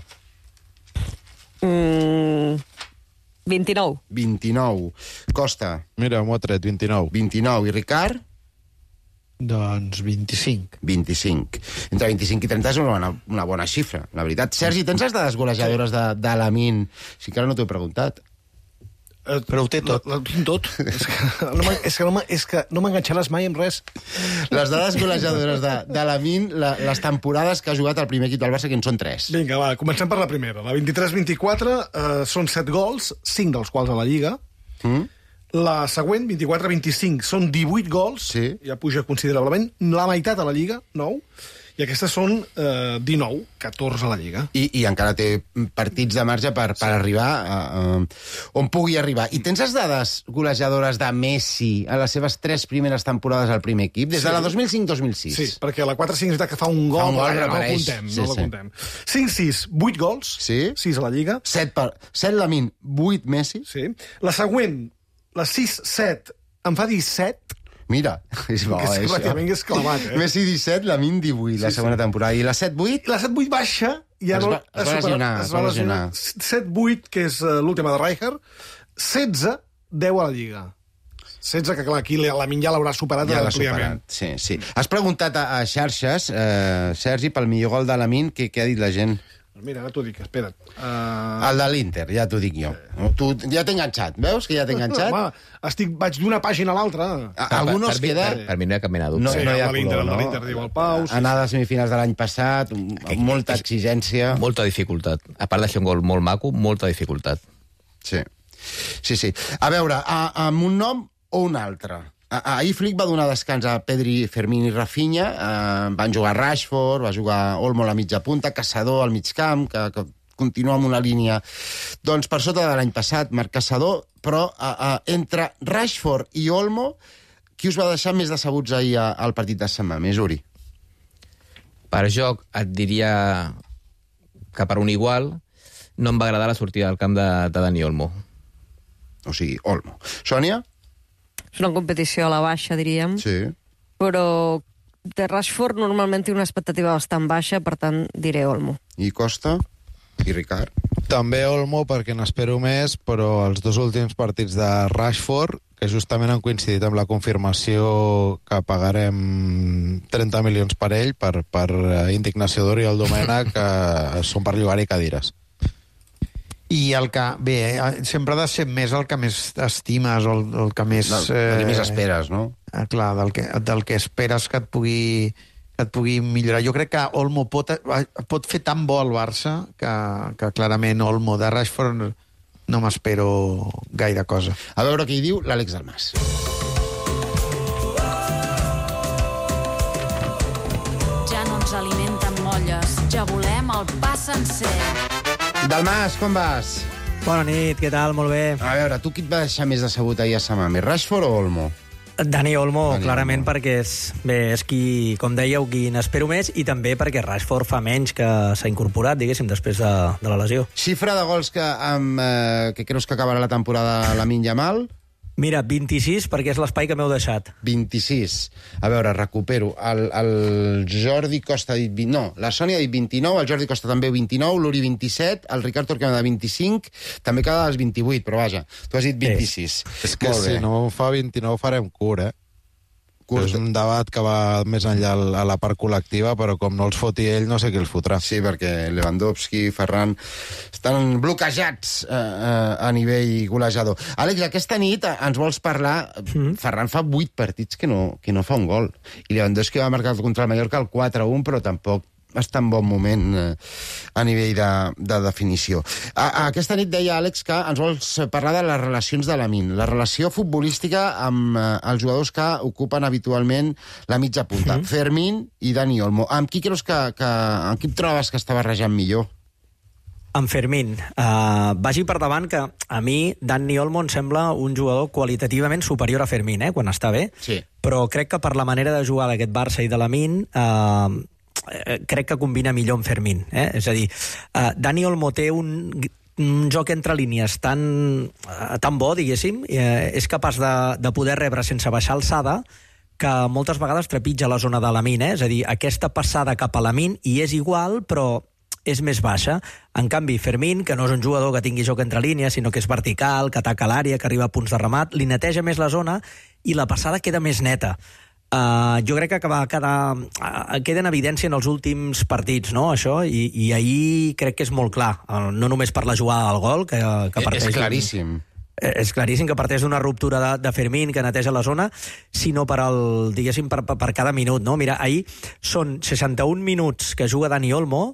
Mm, vint-i-nou. vint-i-nou. Costa? Mira, m'ho ha tret, vint-i-nou. vint-i-nou. I Ricard? Doncs vint-i-cinc. vint-i-cinc. Entre vint-i-cinc i trenta és una bona, una bona xifra, la veritat. Sergi, tens les dades golejadores de, de l'Amin? Si encara no t'ho he preguntat. Eh, Però ho té tot. Ho tinc tot. és que no m'en- és que no m'en- és que no m'enganxaràs mai amb res. Les dades golejadores de, de l'Amin, la, les temporades que ha jugat el primer equip del Barça, que en són tres. Vinga, va, comencem per la primera. La vint-i-tres vint-i-quatre eh, són set gols, cinc dels quals a la Lliga. Mm? La següent, vint-i-quatre vint-i-cinc, són divuit gols, Sí. ja puja considerablement. La meitat a la Lliga, nou. I aquestes són eh, dinou, catorze a la Lliga. I, i encara té partits de marge per, per arribar a, a, on pugui arribar. I tens les dades golejadores de Messi a les seves tres primeres temporades al primer equip, des de Sí. la dos mil cinc dos mil sis? Sí, perquè la quatre cinc és veritat que fa un gol, Fa un gol, però no la repareix. contem. Sí, no la sí. contem. cinc sis, vuit gols, Sí. sis a la Lliga. set, per, set Lamin, vuit Messi. Sí. La següent, la sis set, en fa disset. Mira, és bo, Que és eh, que això. pràcticament és clavat, eh? Messi disset, Lamin divuit, la Sí, segona sí. temporada. I la set vuit? La set vuit baixa, ja Es no... va- es va ha superat- lesionar, es va lesionar. set vuit, que és uh, l'última de Rijkaard, setze, deu a la Lliga. setze, que clar, aquí la Min ja l'haurà superat Ja l'ha àmpliament. superat, sí, sí. Has preguntat a, a xarxes, eh, Sergi, pel millor gol de Lamin, què, què ha dit la gent? Mira, ara t'ho dic, espera't. Uh... El de l'Inter, ja t'ho dic jo. Tu, ja t'he enganxat, veus que ja t'he enganxat? Home, estic, vaig d'una pàgina a l'altra. Algú no es per, queda... Per, per mi no hi ha cap mena de No, dubte. no hi ha el de l'Inter, color, el de no? l'Inter, diu el Pau. Sí, Anar a les semifinals de l'any passat, amb molta exigència. Molta dificultat. A part de ser un gol molt maco, molta dificultat. Sí, sí, sí. A veure, a, amb un nom o un altre? A, ahir Flick va donar descans a Pedri, Fermín i Rafinha, eh, van jugar Rashford, va jugar Olmo a la mitja punta, Caçador al mig camp, que, que continua amb una línia doncs per sota de l'any passat, Marc Caçador, però a, a, entre Rashford i Olmo, qui us va deixar més decebuts ahir a, al partit de Sant Mamés, Uri? Per joc et diria que per un igual no em va agradar la sortida del camp de, de Dani Olmo. O sigui, Olmo. Sònia? És una competició a la baixa, diríem. Sí. Però de Rashford normalment té una expectativa bastant baixa, per tant, diré Olmo. I Costa? I Ricard? També Olmo, perquè n'espero més, però els dos últims partits de Rashford, que justament han coincidit amb la confirmació que pagarem trenta milions per ell, per, per indignació d'Oriol Domènech, que són per llogar-hi cadires. I el que, bé, sempre ha de ser més el que més estimes, o el, el que més... El, el que més esperes, no? Eh, clar, del que, del que esperes que et pugui que et pugui millorar. Jo crec que Olmo pot, pot fer tan bo al Barça que, que clarament Olmo de Rashford no m'espero gaire cosa. A veure què hi diu l'Àlex Dalmas. Ja no ens alimenten molles, ja volem el pa sencer. Dalmas, com vas? Bona nit, què tal? Molt bé. A veure, tu qui et va deixar més decebut ahir a Sant Mamés, Rashford o Olmo? Dani Olmo, Dani clarament, Olmo. perquè és, bé, és qui, com dèieu, qui n'espero més, i també perquè Rashford fa menys que s'ha incorporat, diguéssim, després de, de la lesió. Xifra de gols que, amb, eh, que creus que acabarà la temporada Lamine Yamal? Mira, vint-i-sis, perquè és l'espai que m'heu deixat. vint-i-sis. A veure, recupero. El, el Jordi Costa ha dit... vint... No, la Sònia ha dit vint-i-nou, el Jordi Costa també vint-i-nou, l'Uri vint-i-set, el Ricard Torquemada vint-i-cinc, també cada dels vint-i-vuit, però vaja, tu has dit vint-i-sis. És que si no fa vint-i-nou farem curt, eh? Curt. És un debat que va més enllà a la part col·lectiva, però com no els foti ell, no sé qui els fotrà. Sí, perquè Lewandowski, Ferran, estan bloquejats eh, eh, a nivell golejador. Àlex, aquesta nit ens vols parlar... Mm. Ferran fa vuit partits que no, que no fa un gol. I Lewandowski va marcar contra el Mallorca el quatre a un, però tampoc està en bon moment eh, a nivell de, de definició. A, a aquesta nit deia Àlex que ens vols parlar de les relacions de Lamine, la relació futbolística amb eh, els jugadors que ocupen habitualment la mitja punta, mm-hmm. Fermín i Dani Olmo. Amb qui creus que, que amb qui et trobes que està barrejant millor? En Fermín. Uh, vagi per davant que a mi Dani Olmo em sembla un jugador qualitativament superior a Fermín, eh, quan està bé, sí. Però crec que per la manera de jugar d'aquest Barça i de Lamine... Uh, crec que combina millor amb Fermín, eh? És a dir, uh, Dani Olmo té un, un joc entre línies tan, uh, tan bo, diguéssim, eh, és capaç de, de poder rebre sense baixar alçada, que moltes vegades trepitja la zona de Lamine, eh? És a dir, aquesta passada cap a Lamine i és igual, però és més baixa. En canvi, Fermín, que no és un jugador que tingui joc entre línies, sinó que és vertical, que ataca l'àrea, que arriba a punts de remat, li neteja més la zona i la passada queda més neta. Uh, jo crec que va quedar, uh, queda en evidència en els últims partits, no?, això, i, i ahir crec que és molt clar, uh, no només per la jugada del gol, que, que parteix... És claríssim. Eh, és claríssim que parteix d'una ruptura de, de Fermín que neteja la zona, sinó per, el, diguéssim, per, per cada minut, no? Mira, ahir són seixanta-un minuts que juga Dani Olmo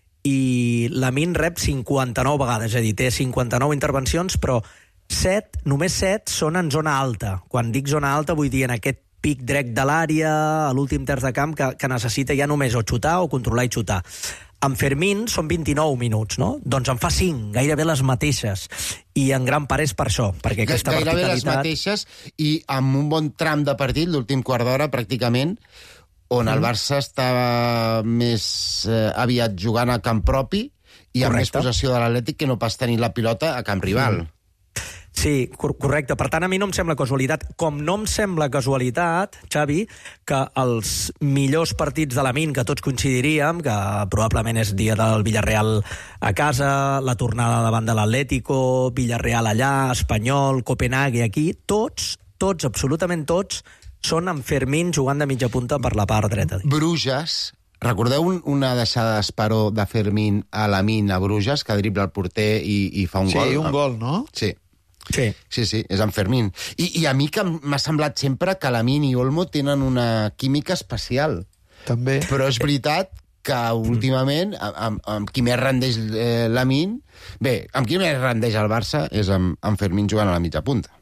i Lamine rep cinquanta-nou vegades, és a dir, té cinquanta-nou intervencions, però set, només set són en zona alta. Quan dic zona alta vull dir en aquest pic dret de l'àrea, a l'últim terç de camp, que, que necessita ja només o xutar o controlar i xutar. En Fermín són vint-i-nou minuts, no? Doncs en fa cinc, gairebé les mateixes. I en gran part és per això, perquè aquesta gairebé verticalitat... les mateixes i amb un bon tram de partit, l'últim quart d'hora, pràcticament, on mm. el Barça estava més eh, aviat jugant a camp propi i amb Correcte. Més possessió de l'Atlètic que no pas tenir la pilota a camp rival. Mm. Sí, cor correcte. Per tant, a mi no em sembla casualitat. Com no em sembla casualitat, Xavi, que els millors partits de Lamine, que tots coincidiríem, que probablement és dia del Villarreal a casa, la tornada davant de l'Atlético, Villarreal allà, Espanyol, Copenhague aquí, tots, tots, absolutament tots, són amb Fermín jugant de mitja punta per la part dreta. Bruges, Recordeu un, una deixada d'Esparó de Fermín a Lamine a Bruges, que dribla el porter i, i fa un sí, gol? Sí, un gol, no? Sí. Sí. Sí, sí, és en Fermín. I, i a mi que m'ha semblat sempre que Lamine i Olmo tenen una química especial. També. Però és veritat que últimament, amb, amb qui més rendeix eh, Lamine... Bé, amb qui més rendeix el Barça és amb, amb Fermín jugant a la mitja punta.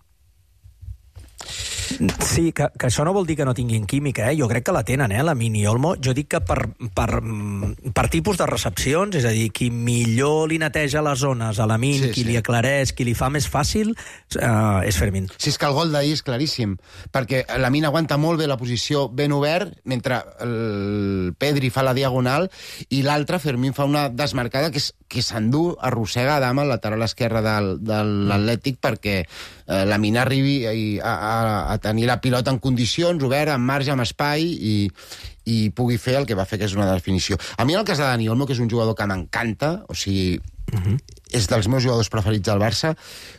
Sí, que, que això no vol dir que no tinguin química, eh? Jo crec que la tenen, eh, la Mini Olmo. Jo dic que per, per, per tipus de recepcions, és a dir, qui millor li neteja les zones a la Min, sí, qui sí. li aclareix, qui li fa més fàcil, uh, és Fermín. Sí, és que el gol d'ahir és claríssim, perquè la Min aguanta molt bé la posició ben obert, mentre el Pedri fa la diagonal, i l'altre, Fermín, fa una desmarcada que, és, que s'endú, arrossega Adam al lateral esquerre del, de l'Atlètic perquè eh, la Min arribi a, a, a tenir la pilota en condicions, obert, en marge, amb espai, i, i pugui fer el que va fer, que és una definició. A mi, en el cas de Dani Olmo, que és un jugador que m'encanta, o sigui, uh-huh. és dels meus jugadors preferits del Barça,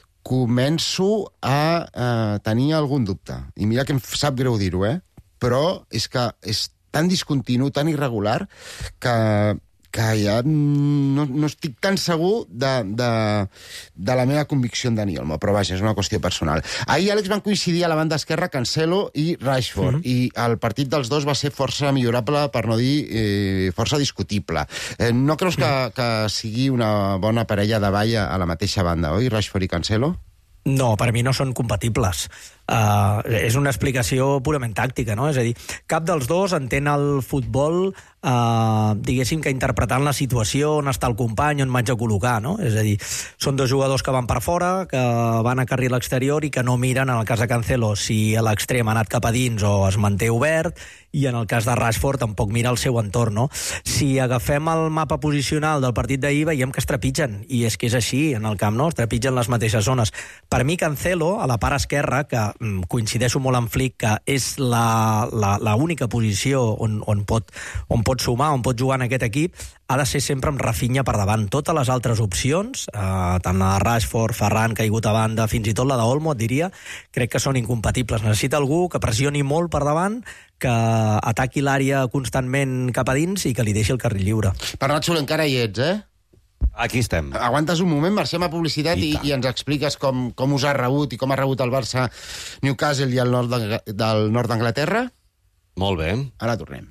començo a eh, tenir algun dubte. I mira que em sap greu dir-ho, eh? Però és que és tan discontinu, tan irregular, que... que ja no, no estic tan segur de, de, de la meva convicció en Dani Olmo, però vaja, és una qüestió personal. Ahir, Àlex, van coincidir a la banda esquerra Cancelo i Rashford, mm-hmm. i el partit dels dos va ser força millorable, per no dir eh, força discutible. Eh, no creus que, que sigui una bona parella de ball a la mateixa banda, oi, Rashford i Cancelo? No, per mi no són compatibles. Uh, és una explicació purament tàctica, no? És a dir, cap dels dos entén el futbol, uh, diguéssim que interpretant la situació, on està el company, on m'haig de col·locar, no? És a dir, són dos jugadors que van per fora, que van a carril exterior i que no miren, en el cas de Cancelo, si l'extrem ha anat cap a dins o es manté obert, i en el cas de Rashford tampoc mira el seu entorn, no? Si agafem el mapa posicional del partit d'ahir, veiem que es trepitgen, i és que és així en el camp, no? Es trepitgen les mateixes zones. Per mi, Cancelo, a la part esquerra, que mm, coincideixo molt amb Flick, que és la, la, la única posició on, on, pot, on pot sumar, on pot jugar en aquest equip, ha de ser sempre amb Rafinha per davant. Totes les altres opcions, eh, tant la de Rashford, Ferran, caigut a banda, fins i tot la d'Olmo, et diria, crec que són incompatibles. Necessita algú que pressioni molt per davant, que ataqui l'àrea constantment cap a dins i que li deixi el carril lliure. Bernat Soler, encara hi ets, eh? Aquí estem. Aguantes un moment, marxem a publicitat i, i, i ens expliques com, com us ha rebut i com ha rebut el Barça Newcastle i el nord del nord d'Anglaterra? Molt bé. Ara tornem.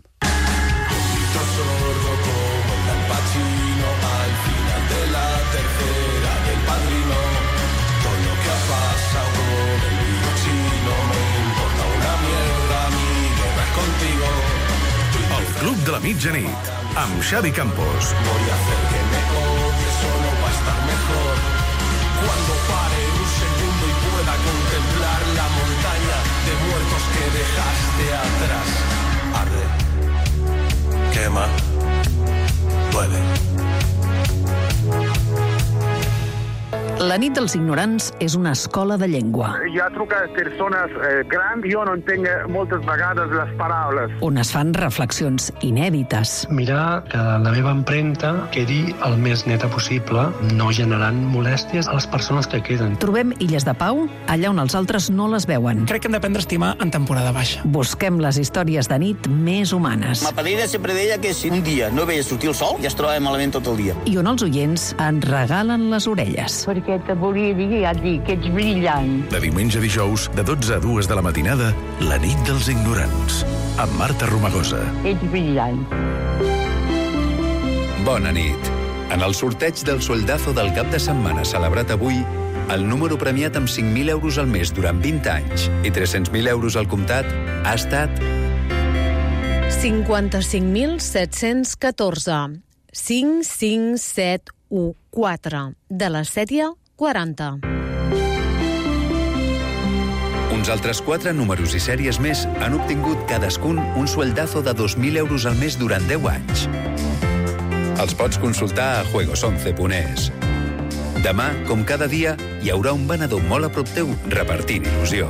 El Club de la Mitjanit, amb Xavi Campos. Voy a hacer que me odies solo para estar mejor. Cuando pare un segundo y pueda contemplar la montaña de muertos que dejaste atrás. Arde, quema, duele. La nit dels ignorants és una escola de llengua. Hi ha trucat persones eh, grans, jo no entenc moltes vegades les paraules. On es fan reflexions inèdites. Mirar que la meva empremta quedi el més neta possible, no generant molèsties a les persones que queden. Trobem illes de pau allà on els altres no les veuen. Crec que hem d'aprendre a estimar en temporada baixa. Busquem les històries de nit més humanes. Ma padrina sempre deia que si un dia no veia sortir el sol, ja es trobava malament tot el dia. I on els oients ens regalen les orelles. Perquè te volia dir, ja et dic, que ets brillant. De diumenge a dijous, de dotze a dues de la matinada, La nit dels ignorants, amb Marta Romagosa. Ets brillant. Bona nit. En el sorteig del sueldazo del cap de setmana celebrat avui, el número premiat amb cinc mil euros al mes durant vint anys i tres-cents mil euros al comptat ha estat... cinquanta-cinc mil set-cents catorze. cinc cinc set u quatre. De la sèrie quaranta. Uns altres quatre números i sèries més han obtingut cadascun un sueldazo de dos mil euros al mes durant deu anys. Els pots consultar a juegos once punt es. Demà, com cada dia, hi haurà un venedor molt a prop teu repartint il·lusió.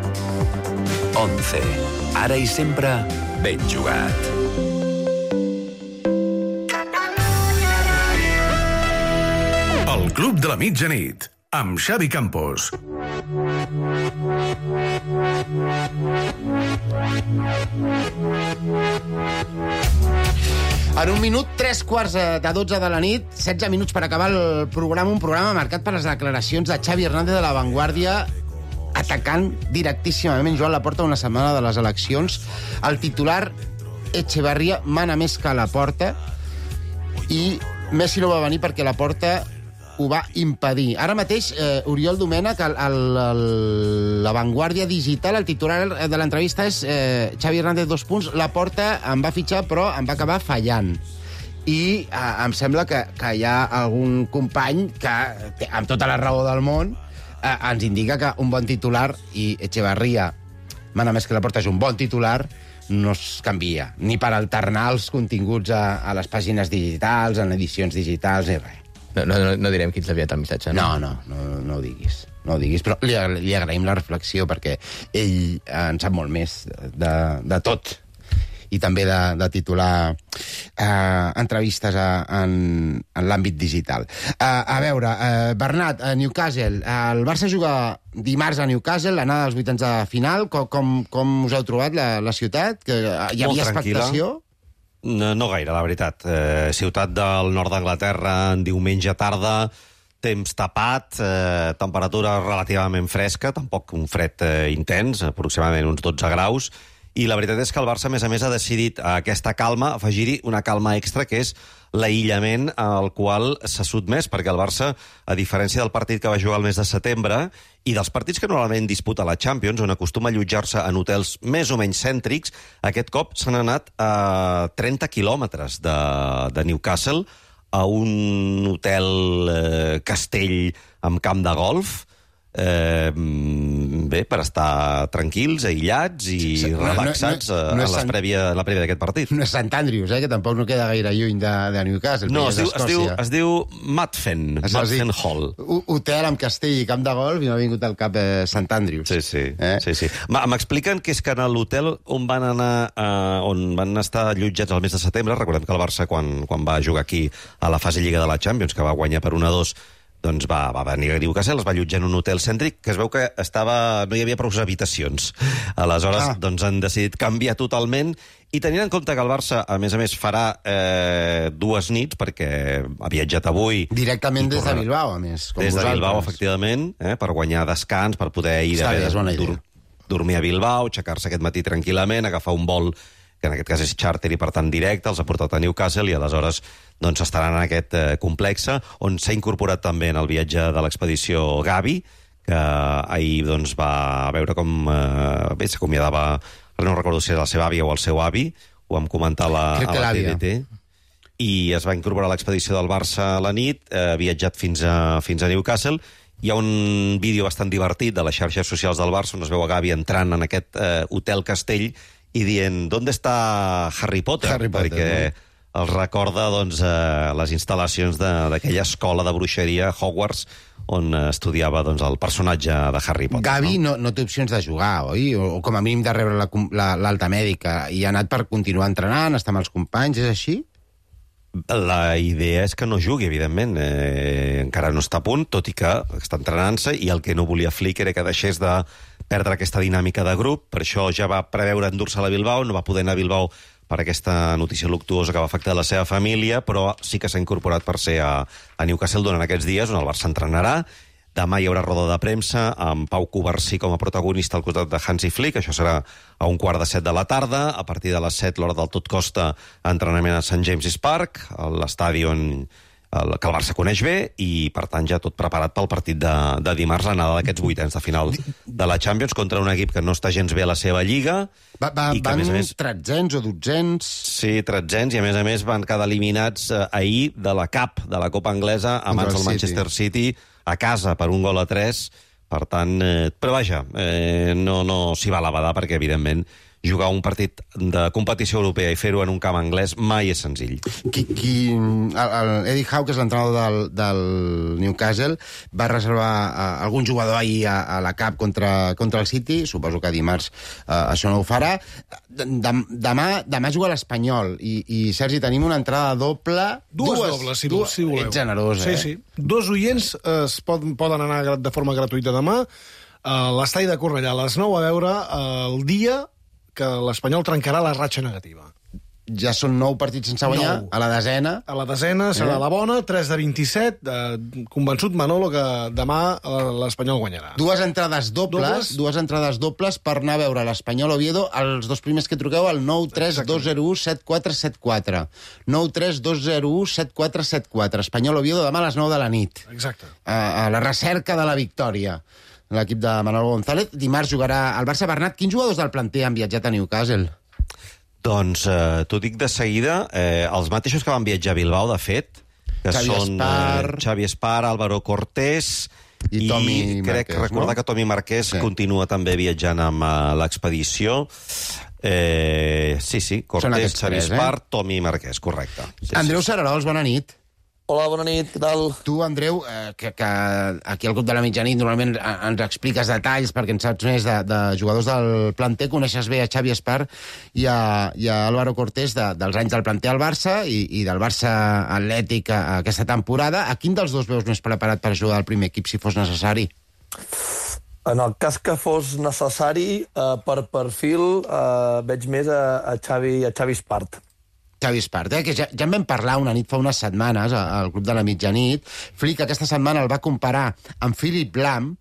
Once. Ara i sempre, ben jugat. El Club de la Mitjanit, amb Xavi Campos. En un minut, tres quarts de dotze de la nit, setze minuts per acabar el programa, un programa marcat per les declaracions de Xavi Hernández de La Vanguardia, atacant directíssimament Joan Laporta una setmana de les eleccions. El titular, Echevarría mana més que Laporta, i Messi no va venir perquè Laporta ho va impedir. Ara mateix, eh, Oriol Domènech, el, el, el, la Vanguardia Digital, el titular de l'entrevista és eh, Xavi Hernández, dos punts, Laporta em va fitxar però em va acabar fallant. I eh, em sembla que, que hi ha algun company que, amb tota la raó del món, eh, ens indica que un bon titular, i Echevarría mana més que Laporta és un bon titular, no es canvia, ni per alternar els continguts a, a les pàgines digitals, en edicions digitals, ni res. No, no, no direm qui ens ha enviat el missatge, no? No, no, no, no ho diguis. No ho diguis, però li, li agraïm la reflexió perquè ell en sap molt més de, de tot i també de, de titular eh, entrevistes a, en, en l'àmbit digital. Eh, a veure, eh, Bernat, a Newcastle, el Barça juga dimarts a Newcastle, l'anada dels vuitens de final. Com, com, com us heu trobat la, la ciutat? Que hi havia expectació? No, no gaire, la veritat. Eh, ciutat del nord d'Anglaterra, en diumenge tarda, temps tapat, eh, temperatura relativament fresca, tampoc un fred eh, intens, aproximadament uns dotze graus, i la veritat és que el Barça, a més a més, ha decidit a aquesta calma afegir-hi una calma extra, que és l'aïllament al qual s'ha sotmès, perquè el Barça, a diferència del partit que va jugar el mes de setembre, i dels partits que normalment disputa la Champions, on acostuma a allotjar-se en hotels més o menys cèntrics, aquest cop s'han anat a trenta quilòmetres de, de Newcastle, a un hotel eh, castell amb camp de golf, Eh, bé, per estar tranquils, aïllats i sí, sí. relaxats no, no, no, no a, prèvia, a la prèvia d'aquest partit. No és Sant Andrews, eh, que tampoc no queda gaire lluny de, de Newcastle. No, es diu, es, diu, es diu Mudfen, Mudfen Hall. Hotel amb castell i camp de golf, i no ha vingut al cap eh, Sant Andrews. Sí, sí. Eh? sí, sí. M'expliquen que és que en l'hotel on van anar, eh, on van estar allotjats el mes de setembre, recordem que el Barça, quan, quan va jugar aquí a la fase Lliga de la Champions, que va guanyar per un a dos, doncs va, va venir a Newcastle, es va allotjar en un hotel cèntric, que es veu que estava, no hi havia prou habitacions. Aleshores, ah. doncs han decidit canviar totalment, i tenint en compte que el Barça, a més a més, farà eh, dues nits, perquè ha viatjat avui... Directament des de Bilbao, a més. Com des vosaltres. de Bilbao, efectivament, eh, per guanyar descans, per poder ir a dur, dormir a Bilbao, aixecar-se aquest matí tranquil·lament, agafar un vol que en aquest cas és charter i, per tant, directe, els ha portat a Newcastle, i aleshores doncs, estaran en aquest eh, complex, on s'ha incorporat també en el viatge de l'expedició Gavi, que ahir doncs, va veure com eh, bé, s'acomiadava, no recordo si era la seva àvia o el seu avi, ho vam comentar la, a la T D T, i es va incorporar a l'expedició del Barça a la nit, ha eh, viatjat fins a, fins a Newcastle. Hi ha un vídeo bastant divertit de les xarxes socials del Barça on es veu a Gavi entrant en aquest eh, hotel castell i dient, ¿dónde està Harry Potter? Harry Potter, perquè no? Els recorda doncs, eh, les instal·lacions d'aquella escola de bruixeria, Hogwarts, on estudiava doncs, el personatge de Harry Potter. Gavi no, no té opcions de jugar, oi? O, o com a mínim de rebre l'alta la, la, mèdica. I ha anat per continuar entrenant, estar amb els companys, és així? La idea és que no jugui, evidentment. Eh, encara no està a punt, tot i que està entrenant-se, i el que no volia Flick era que deixés de perdre aquesta dinàmica de grup. Per això ja va preveure endur-se a Bilbao, no va poder anar a Bilbao per aquesta notícia luctuosa que va afectar la seva família, però sí que s'ha incorporat per ser a, a Newcastle durant aquests dies, on el Barça entrenarà. Demà hi haurà roda de premsa amb Pau Covarsí com a protagonista al costat de Hansi Flick. Això serà a un quart de set de la tarda. A partir de les set, l'hora del tot costa, entrenament a Saint James's Park, l'estadi on el, que el Barça coneix bé, i per tant ja tot preparat pel partit de, de dimarts, l'anada d'aquests vuitens de final de la Champions contra un equip que no està gens bé a la seva lliga. Va, va, i que, van a més a més, tretzens o dotzens... Sí, tretzens, i a més a més van quedar eliminats eh, ahir de la Cup, de la Copa Anglesa, a mans del Manchester City, a casa per un gol a tres. Per tant, eh, però vaja, eh, no, no s'hi va la badar, perquè evidentment jugar un partit de competició europea i fer-ho en un camp anglès mai és senzill. Qui, qui, el, el Eddie Howe, que és l'entrenador del, del Newcastle, va reservar uh, algun jugador ahir a, a la Cup contra, contra el City. Suposo que dimarts uh, això no ho farà. Dem, demà, demà juga l'Espanyol i, i, Sergi, tenim una entrada doble. Dues, dues dobles, si, dues, si voleu. Ets generós, sí, eh? Sí. Dos oients es poden, poden anar de forma gratuïta demà a l'estadi de Cornellà a les nou a veure el dia que l'Espanyol trencarà la ratxa negativa. ja són nou partits sense guanyar, Nou. a la desena. A la desena serà Eh? la bona, tres de vint-i-set. Eh, convençut, Manolo, que demà eh, l'Espanyol guanyarà. Dues entrades dobles, Dobles? dues entrades dobles per anar a veure l'Espanyol Oviedo. Els dos primers que truqueu al nou tres dos zero u set quatre set quatre. nou tres dos zero u set quatre set quatre. Espanyol Oviedo demà a les nou de la nit. Exacte. A, a la recerca de la victòria. L'equip de Manolo González. Dimarts jugarà al Barça. Bernat, quins jugadors del planter han viatjat a Newcastle? Doncs eh, t'ho dic de seguida, eh, els mateixos que van viatjar a Bilbao, de fet, que Xavi són Espar. Eh, Xavi Espar, Álvaro Cortés I i, Tomi crec Marquès, recordar no? que Tomi Marquès Sí. continua també viatjant amb uh, l'expedició. Eh, sí, sí, Són Cortés, aquests Xavi tres, eh? Espar, Tomi Marquès, correcte. Sí, Andreu sí. Sararols, bona nit. Hola, bona nit, què tal? Tu, Andreu, eh, que, que aquí al Club de la Mitjanit normalment eh, ens expliques detalls perquè en saps més de, de jugadors del planter, coneixes bé a Xavi Espar i a, i a Álvaro Cortés de, dels anys del planter al Barça i, i del Barça Atlètic a, a aquesta temporada. A quin dels dos veus més preparat per jugar al primer equip si fos necessari? En el cas que fos necessari, eh, per perfil, eh, veig més a, a, Xavi, a Xavi Espart. Xavi Espart, eh? que ja, ja en vam parlar una nit fa unes setmanes al Club de la Mitjanit. Flick aquesta setmana el va comparar amb Philip Lam.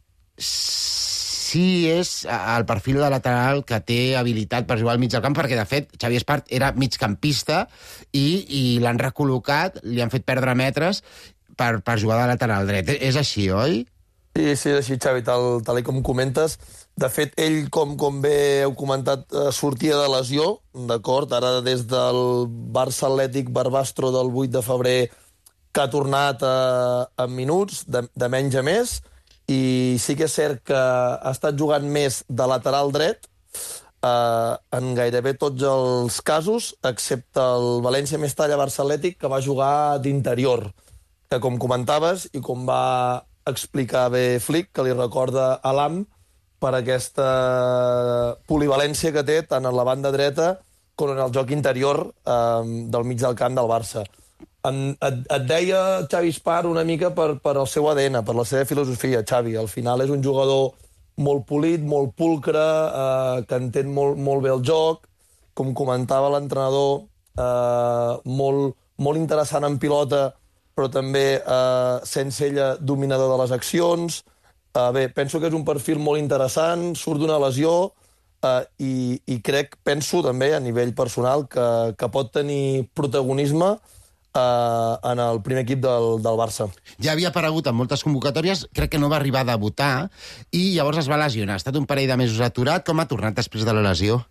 Sí és el perfil de lateral que té habilitat per jugar al mig del camp, perquè, de fet, Xavi Espart era migcampista i, i l'han recol·locat, li han fet perdre metres per, per jugar de lateral dret. És així, oi? Sí, sí, és així, Xavi, tal, tal com comentes. De fet, ell, com, com bé heu comentat, eh, sortia de lesió, d'acord? Ara, des del Barça Atlètic Barbastro del vuit de febrer, que ha tornat eh, en minuts, de, de menys a més, i sí que és cert que ha estat jugant més de lateral dret eh, en gairebé tots els casos, excepte el València Mestalla-Barça Atlètic, que va jugar d'interior, que, com comentaves, i com va explicar bé Flick, que li recorda a l'Am, per aquesta polivalència que té tant en la banda dreta com en el joc interior eh, del mig del camp del Barça. En, et, et deia Xavi Espar una mica per, per el seu A D N, per la seva filosofia, Xavi. Al final és un jugador molt polit, molt pulcre, eh, que entén molt, molt bé el joc, com comentava l'entrenador, eh, molt, molt interessant en pilota, però també eh, sense ella dominador de les accions. Uh, bé, penso que és un perfil molt interessant, surt d'una lesió uh, i, i crec, penso també a nivell personal, que, que pot tenir protagonisme uh, en el primer equip del, del Barça. Ja havia aparegut en moltes convocatòries, crec que no va arribar a debutar, i llavors es va lesionar. Ha estat un parell de mesos aturat. Com ha tornat després de la lesió?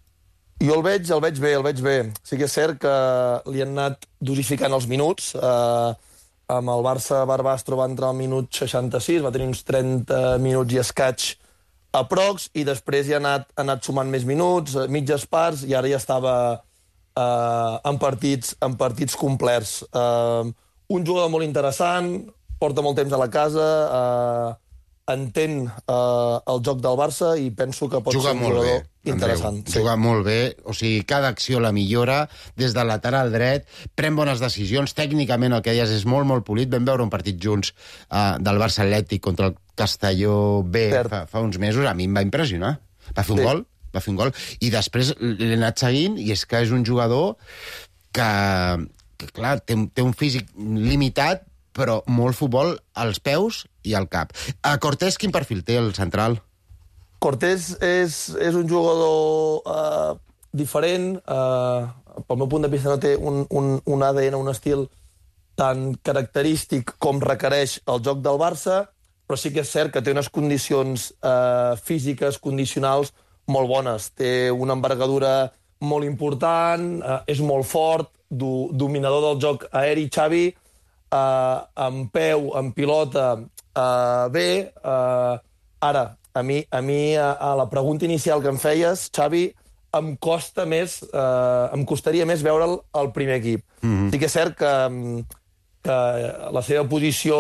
Jo el veig, el veig bé, el veig bé. Sí que és cert que li han anat dosificant els minuts. Uh, amb el Barça Barbastro va entrar al minut seixanta-sis, va tenir uns trenta minuts i escaig aprox, i després ja ha anat, ha anat sumant més minuts, mitges parts, i ara ja estava eh, en, partits, en partits complets. Eh, un jugador molt interessant, porta molt temps a la casa, eh, entén eh, el joc del Barça i penso que pot Juga ser un molt jugador bé, interessant. Andreu, juga molt bé, o sigui, cada acció la millora des del lateral dret, pren bones decisions, tècnicament el que deies és molt, molt polit. Vam veure un partit junts uh, del Barça Atlètic contra el Castelló B fa, fa uns mesos, a mi em va impressionar. Va fer un Sí. gol, va fer un gol, i després l'he anat seguint, i és que és un jugador que, que clar, té, té un físic limitat, però molt futbol als peus i al cap. A Cortés, quin perfil té el central? Cortés és, és un jugador eh, diferent. Eh, pel meu punt de vista no té un, un, un A D N, un estil tan característic com requereix el joc del Barça, però sí que és cert que té unes condicions eh, físiques, condicionals, molt bones. Té una envergadura molt important, eh, és molt fort, do, dominador del joc aeri, Xavi, eh, amb peu, amb pilota, eh, bé. Eh, ara, a mi, a mi a, a la pregunta inicial que em feies, Xavi, em costa més, eh, em costaria més veure'l al primer equip. Mm-hmm. Sí que és cert que, que la seva posició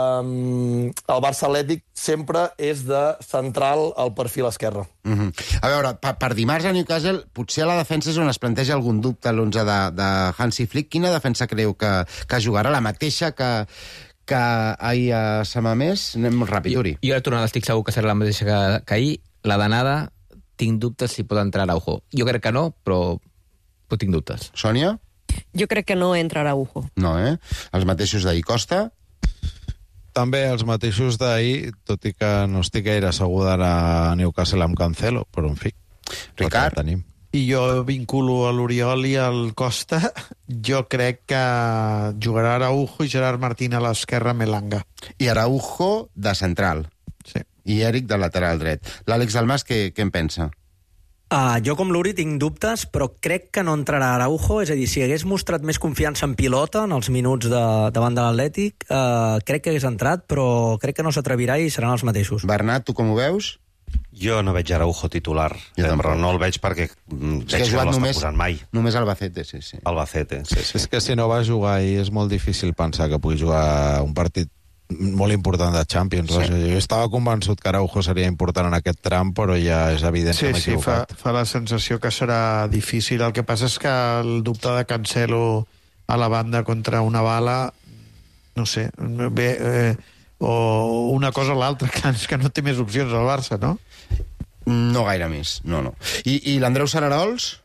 eh, al Barça Atlètic sempre és de central al perfil esquerre. Mm-hmm. A veure, per, per dimarts a Newcastle, potser a la defensa és on es planteja algun dubte l'onze de, de Hansi Flick. Quina defensa creu que, que jugarà? La mateixa que, que ahir a Samamés? Anem molt ràpid, Uri. Jo, jo a tornada estic segur que serà la mateixa que, que ahir. La d'anada, tinc dubtes si pot entrar Araujo. Jo crec que no, però Però tinc dubtes. Sònia? Jo crec que no entra Araujo. No, eh? Els mateixos d'ahir. Costa? També els mateixos d'ahir, tot i que no estic gaire segur d'anar a Newcastle amb Cancelo, però en fi. Ricard? Tenim. I jo vinculo a l'Oriol i al Costa. Jo crec que jugarà Araujo i Gerard Martín a l'esquerra, Melanga. I Araujo de central. Sí. I Eric de lateral dret. L'Àlex Dalmas, què, què en pensa? Uh, jo, com l'Uri, tinc dubtes, però crec que no entrarà Araujo. És a dir, si hagués mostrat més confiança en pilota en els minuts de, davant de l'Atlètic, uh, crec que hagués entrat, però crec que no s'atrevirà i seran els mateixos. Bernat, tu com ho veus? Jo no veig Araujo titular, ja, però no el veig perquè mm, veig que, que no l'està posant mai. Només Albacete, sí, sí. Albacete, sí, sí. És que si no va jugar ahir és molt difícil pensar que pugui jugar un partit molt important de Champions. Sí. Jo estava convençut que Araujo seria important en aquest tram, però ja és evident sí, que m'he sí, equivocat. fa, fa la sensació que serà difícil. El que passa és que el dubte de Cancelo a la banda contra una bala, no sé, bé, eh, o una cosa o l'altra, que, que no té més opcions al Barça, no? No gaire més, no, no. I, i l'Andreu Sararols?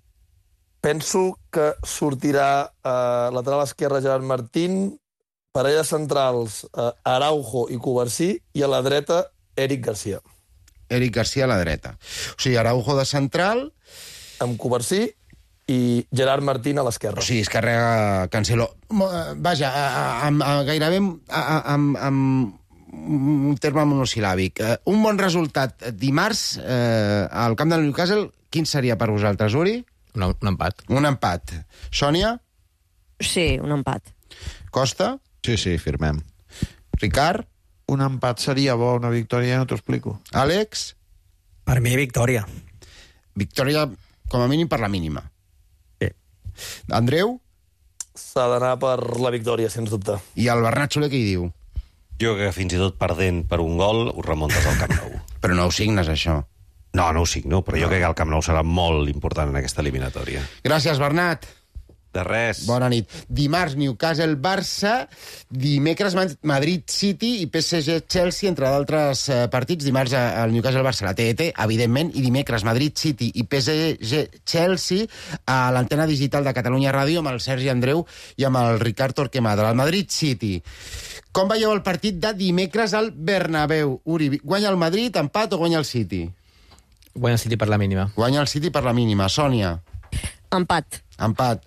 Penso que sortirà a eh, lateral esquerre Gerard Martín, parella centrals eh, Araujo i Covarsí, i a la dreta Eric Garcia. Eric Garcia a la dreta. O sigui, Araujo de central... Amb Covarsí i Gerard Martín a l'esquerra. O sigui, es carrega Cancelo. Vaja, amb, amb, gairebé amb, amb un terme monosil·làbic. Un bon resultat dimarts eh, al camp del Newcastle, quin seria per vosaltres, Uri? Un, un empat. Un empat. Sònia? Sí, un empat. Costa? Sí, sí, firmem. Ricard? Un empat seria bo, una victòria no t'ho explico. Àlex? Per mi, victòria. Victòria, com a mínim, per la mínima. Sí. Andreu? S'ha d'anar per la victòria, sens dubte. I el Bernat Soler què hi diu? Jo que fins i tot perdent per un gol ho remuntes al Camp Nou. Però no ho signes, això. No, no ho signo, però no. Jo crec que el Camp Nou serà molt important en aquesta eliminatòria. Gràcies, Bernat. De res. Bona nit. Dimarts, Newcastle-Barça, dimecres Madrid-City i P S G-Chelsea, entre d'altres eh, partits. Dimarts el Newcastle-Barça, la T E T, evidentment, i dimecres Madrid-City i P S G-Chelsea a l'antena digital de Catalunya Ràdio amb el Sergi Andreu i amb el Ricard Torquemada. El Madrid-City. Com veieu el partit de dimecres al Bernabéu? Uri, guanya el Madrid, empat o guanya el City? Guanya el City per la mínima. Guanya el City per la mínima. Sònia? Empat. Empat.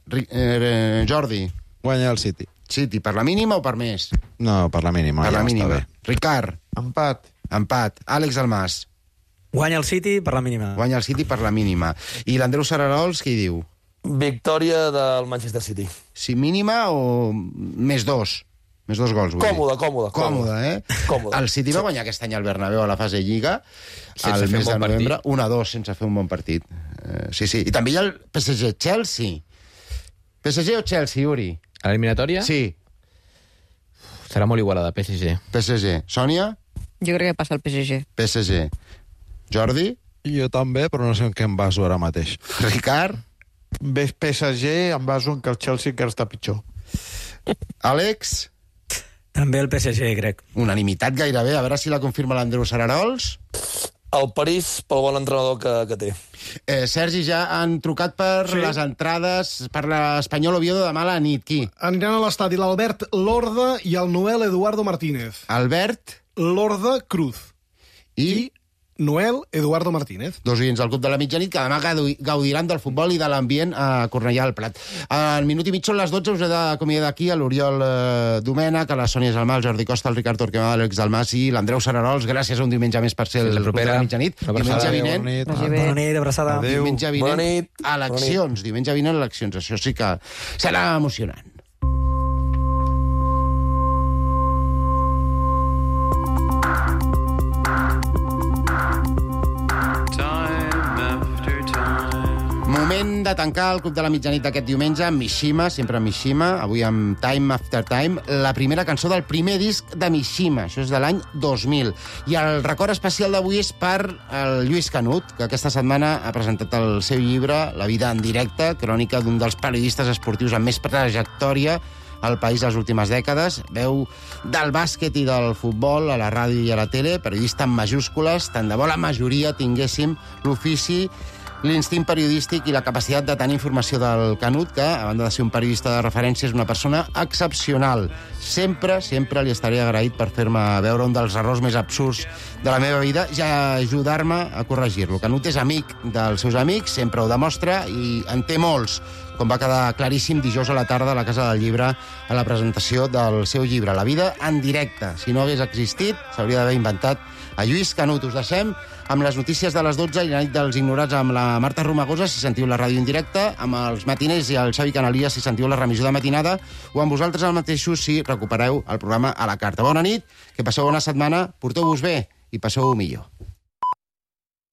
Eh, Jordi? Guanya el City. City, per la mínima o per més? No, per la mínima. Per ja la mínima. Bé. Ricard? Empat. Empat. Àlex Almàs? Guanya el City per la mínima. Guanya el City per la mínima. I l'Andreu Sararols, què hi diu? Victòria del Manchester City. Si mínima o més dos? Més dos gols, vull còmode, dir. Còmode, còmode. eh? Còmode. El City va guanyar aquest any al Bernabéu a la fase Lliga, al mes de novembre, un a dos, sense fer un bon partit. Uh, sí, sí. I també hi ha el P S G-Chelsea. P S G o Chelsea, Uri? A l'eliminatòria? Sí. Serà molt igualada, P S G. P S G. Sònia? Jo crec que passa el P S G. P S G. Jordi? Jo també, però no sé en què em baso ara mateix. Ricard? Ves P S G, em baso en que el Chelsea que està pitjor. Àlex? També el P S G, crec. Unanimitat gairebé. A veure si la confirma l'Andreu Sararols. El París, pel bon entrenador que, que té. Eh, Sergi, ja han trucat per sí. les entrades per l'Espanyol Oviedo demà a la nit. Qui? Aniran a l'estadi l'Albert Lorda i el Noel Eduardo Martínez. Albert? Lorda Cruz. I? I Noel Eduardo Martínez. Dos oients del Club de la Mitjanit que demà gaudiran del futbol i de l'ambient a Cornellà al Prat. Al minut i mig són les dotze, us he d'acomiadar aquí a l'Oriol eh, Domènech, a la Sònia Salmà, el Jordi Costa, el Ricard Torquemada, l'Àlex Dalmàs i l'Andreu Sararols. Gràcies un diumenge més per ser el Club de la Mitjanit. Diumenge vinent... Bona nit, abraçada. Diumenge vinent, eleccions. Diumenge vinent, eleccions. Això sí que serà emocionant. Moment de tancar el Club de la Mitjanit d'aquest diumenge amb Mishima, sempre amb Mishima, avui amb Time After Time, la primera cançó del primer disc de Mishima, això és de l'any dos mil. I el record especial d'avui és per el Lluís Canut, que aquesta setmana ha presentat el seu llibre La vida en directe, crònica d'un dels periodistes esportius amb més trajectòria al país les últimes dècades, veu del bàsquet i del futbol a la ràdio i a la tele, periodista en majúscules, tant de bo la majoria tinguéssim l'ofici l'instint periodístic i la capacitat de tenir informació del Canut, que, a banda de ser un periodista de referència, és una persona excepcional. Sempre, sempre li estaré agraït per fer-me veure un dels errors més absurds de la meva vida i ajudar-me a corregir-lo. Canut és amic dels seus amics, sempre ho demostra, i en té molts, com va quedar claríssim dijous a la tarda a la Casa del Llibre a la presentació del seu llibre, La vida en directe. Si no hagués existit, s'hauria d'haver inventat a Lluís Canut. Us deixem amb les notícies de les dotze i la nit dels ignorats amb la Marta Romagosa, si sentiu la ràdio en directe, amb els matiners i el Xavi Canalies, si sentiu la remissió de matinada, o amb vosaltres el mateixos si recupereu el programa a la carta. Bona nit, que passeu bona setmana, porteu-vos bé i passeu-ho millor.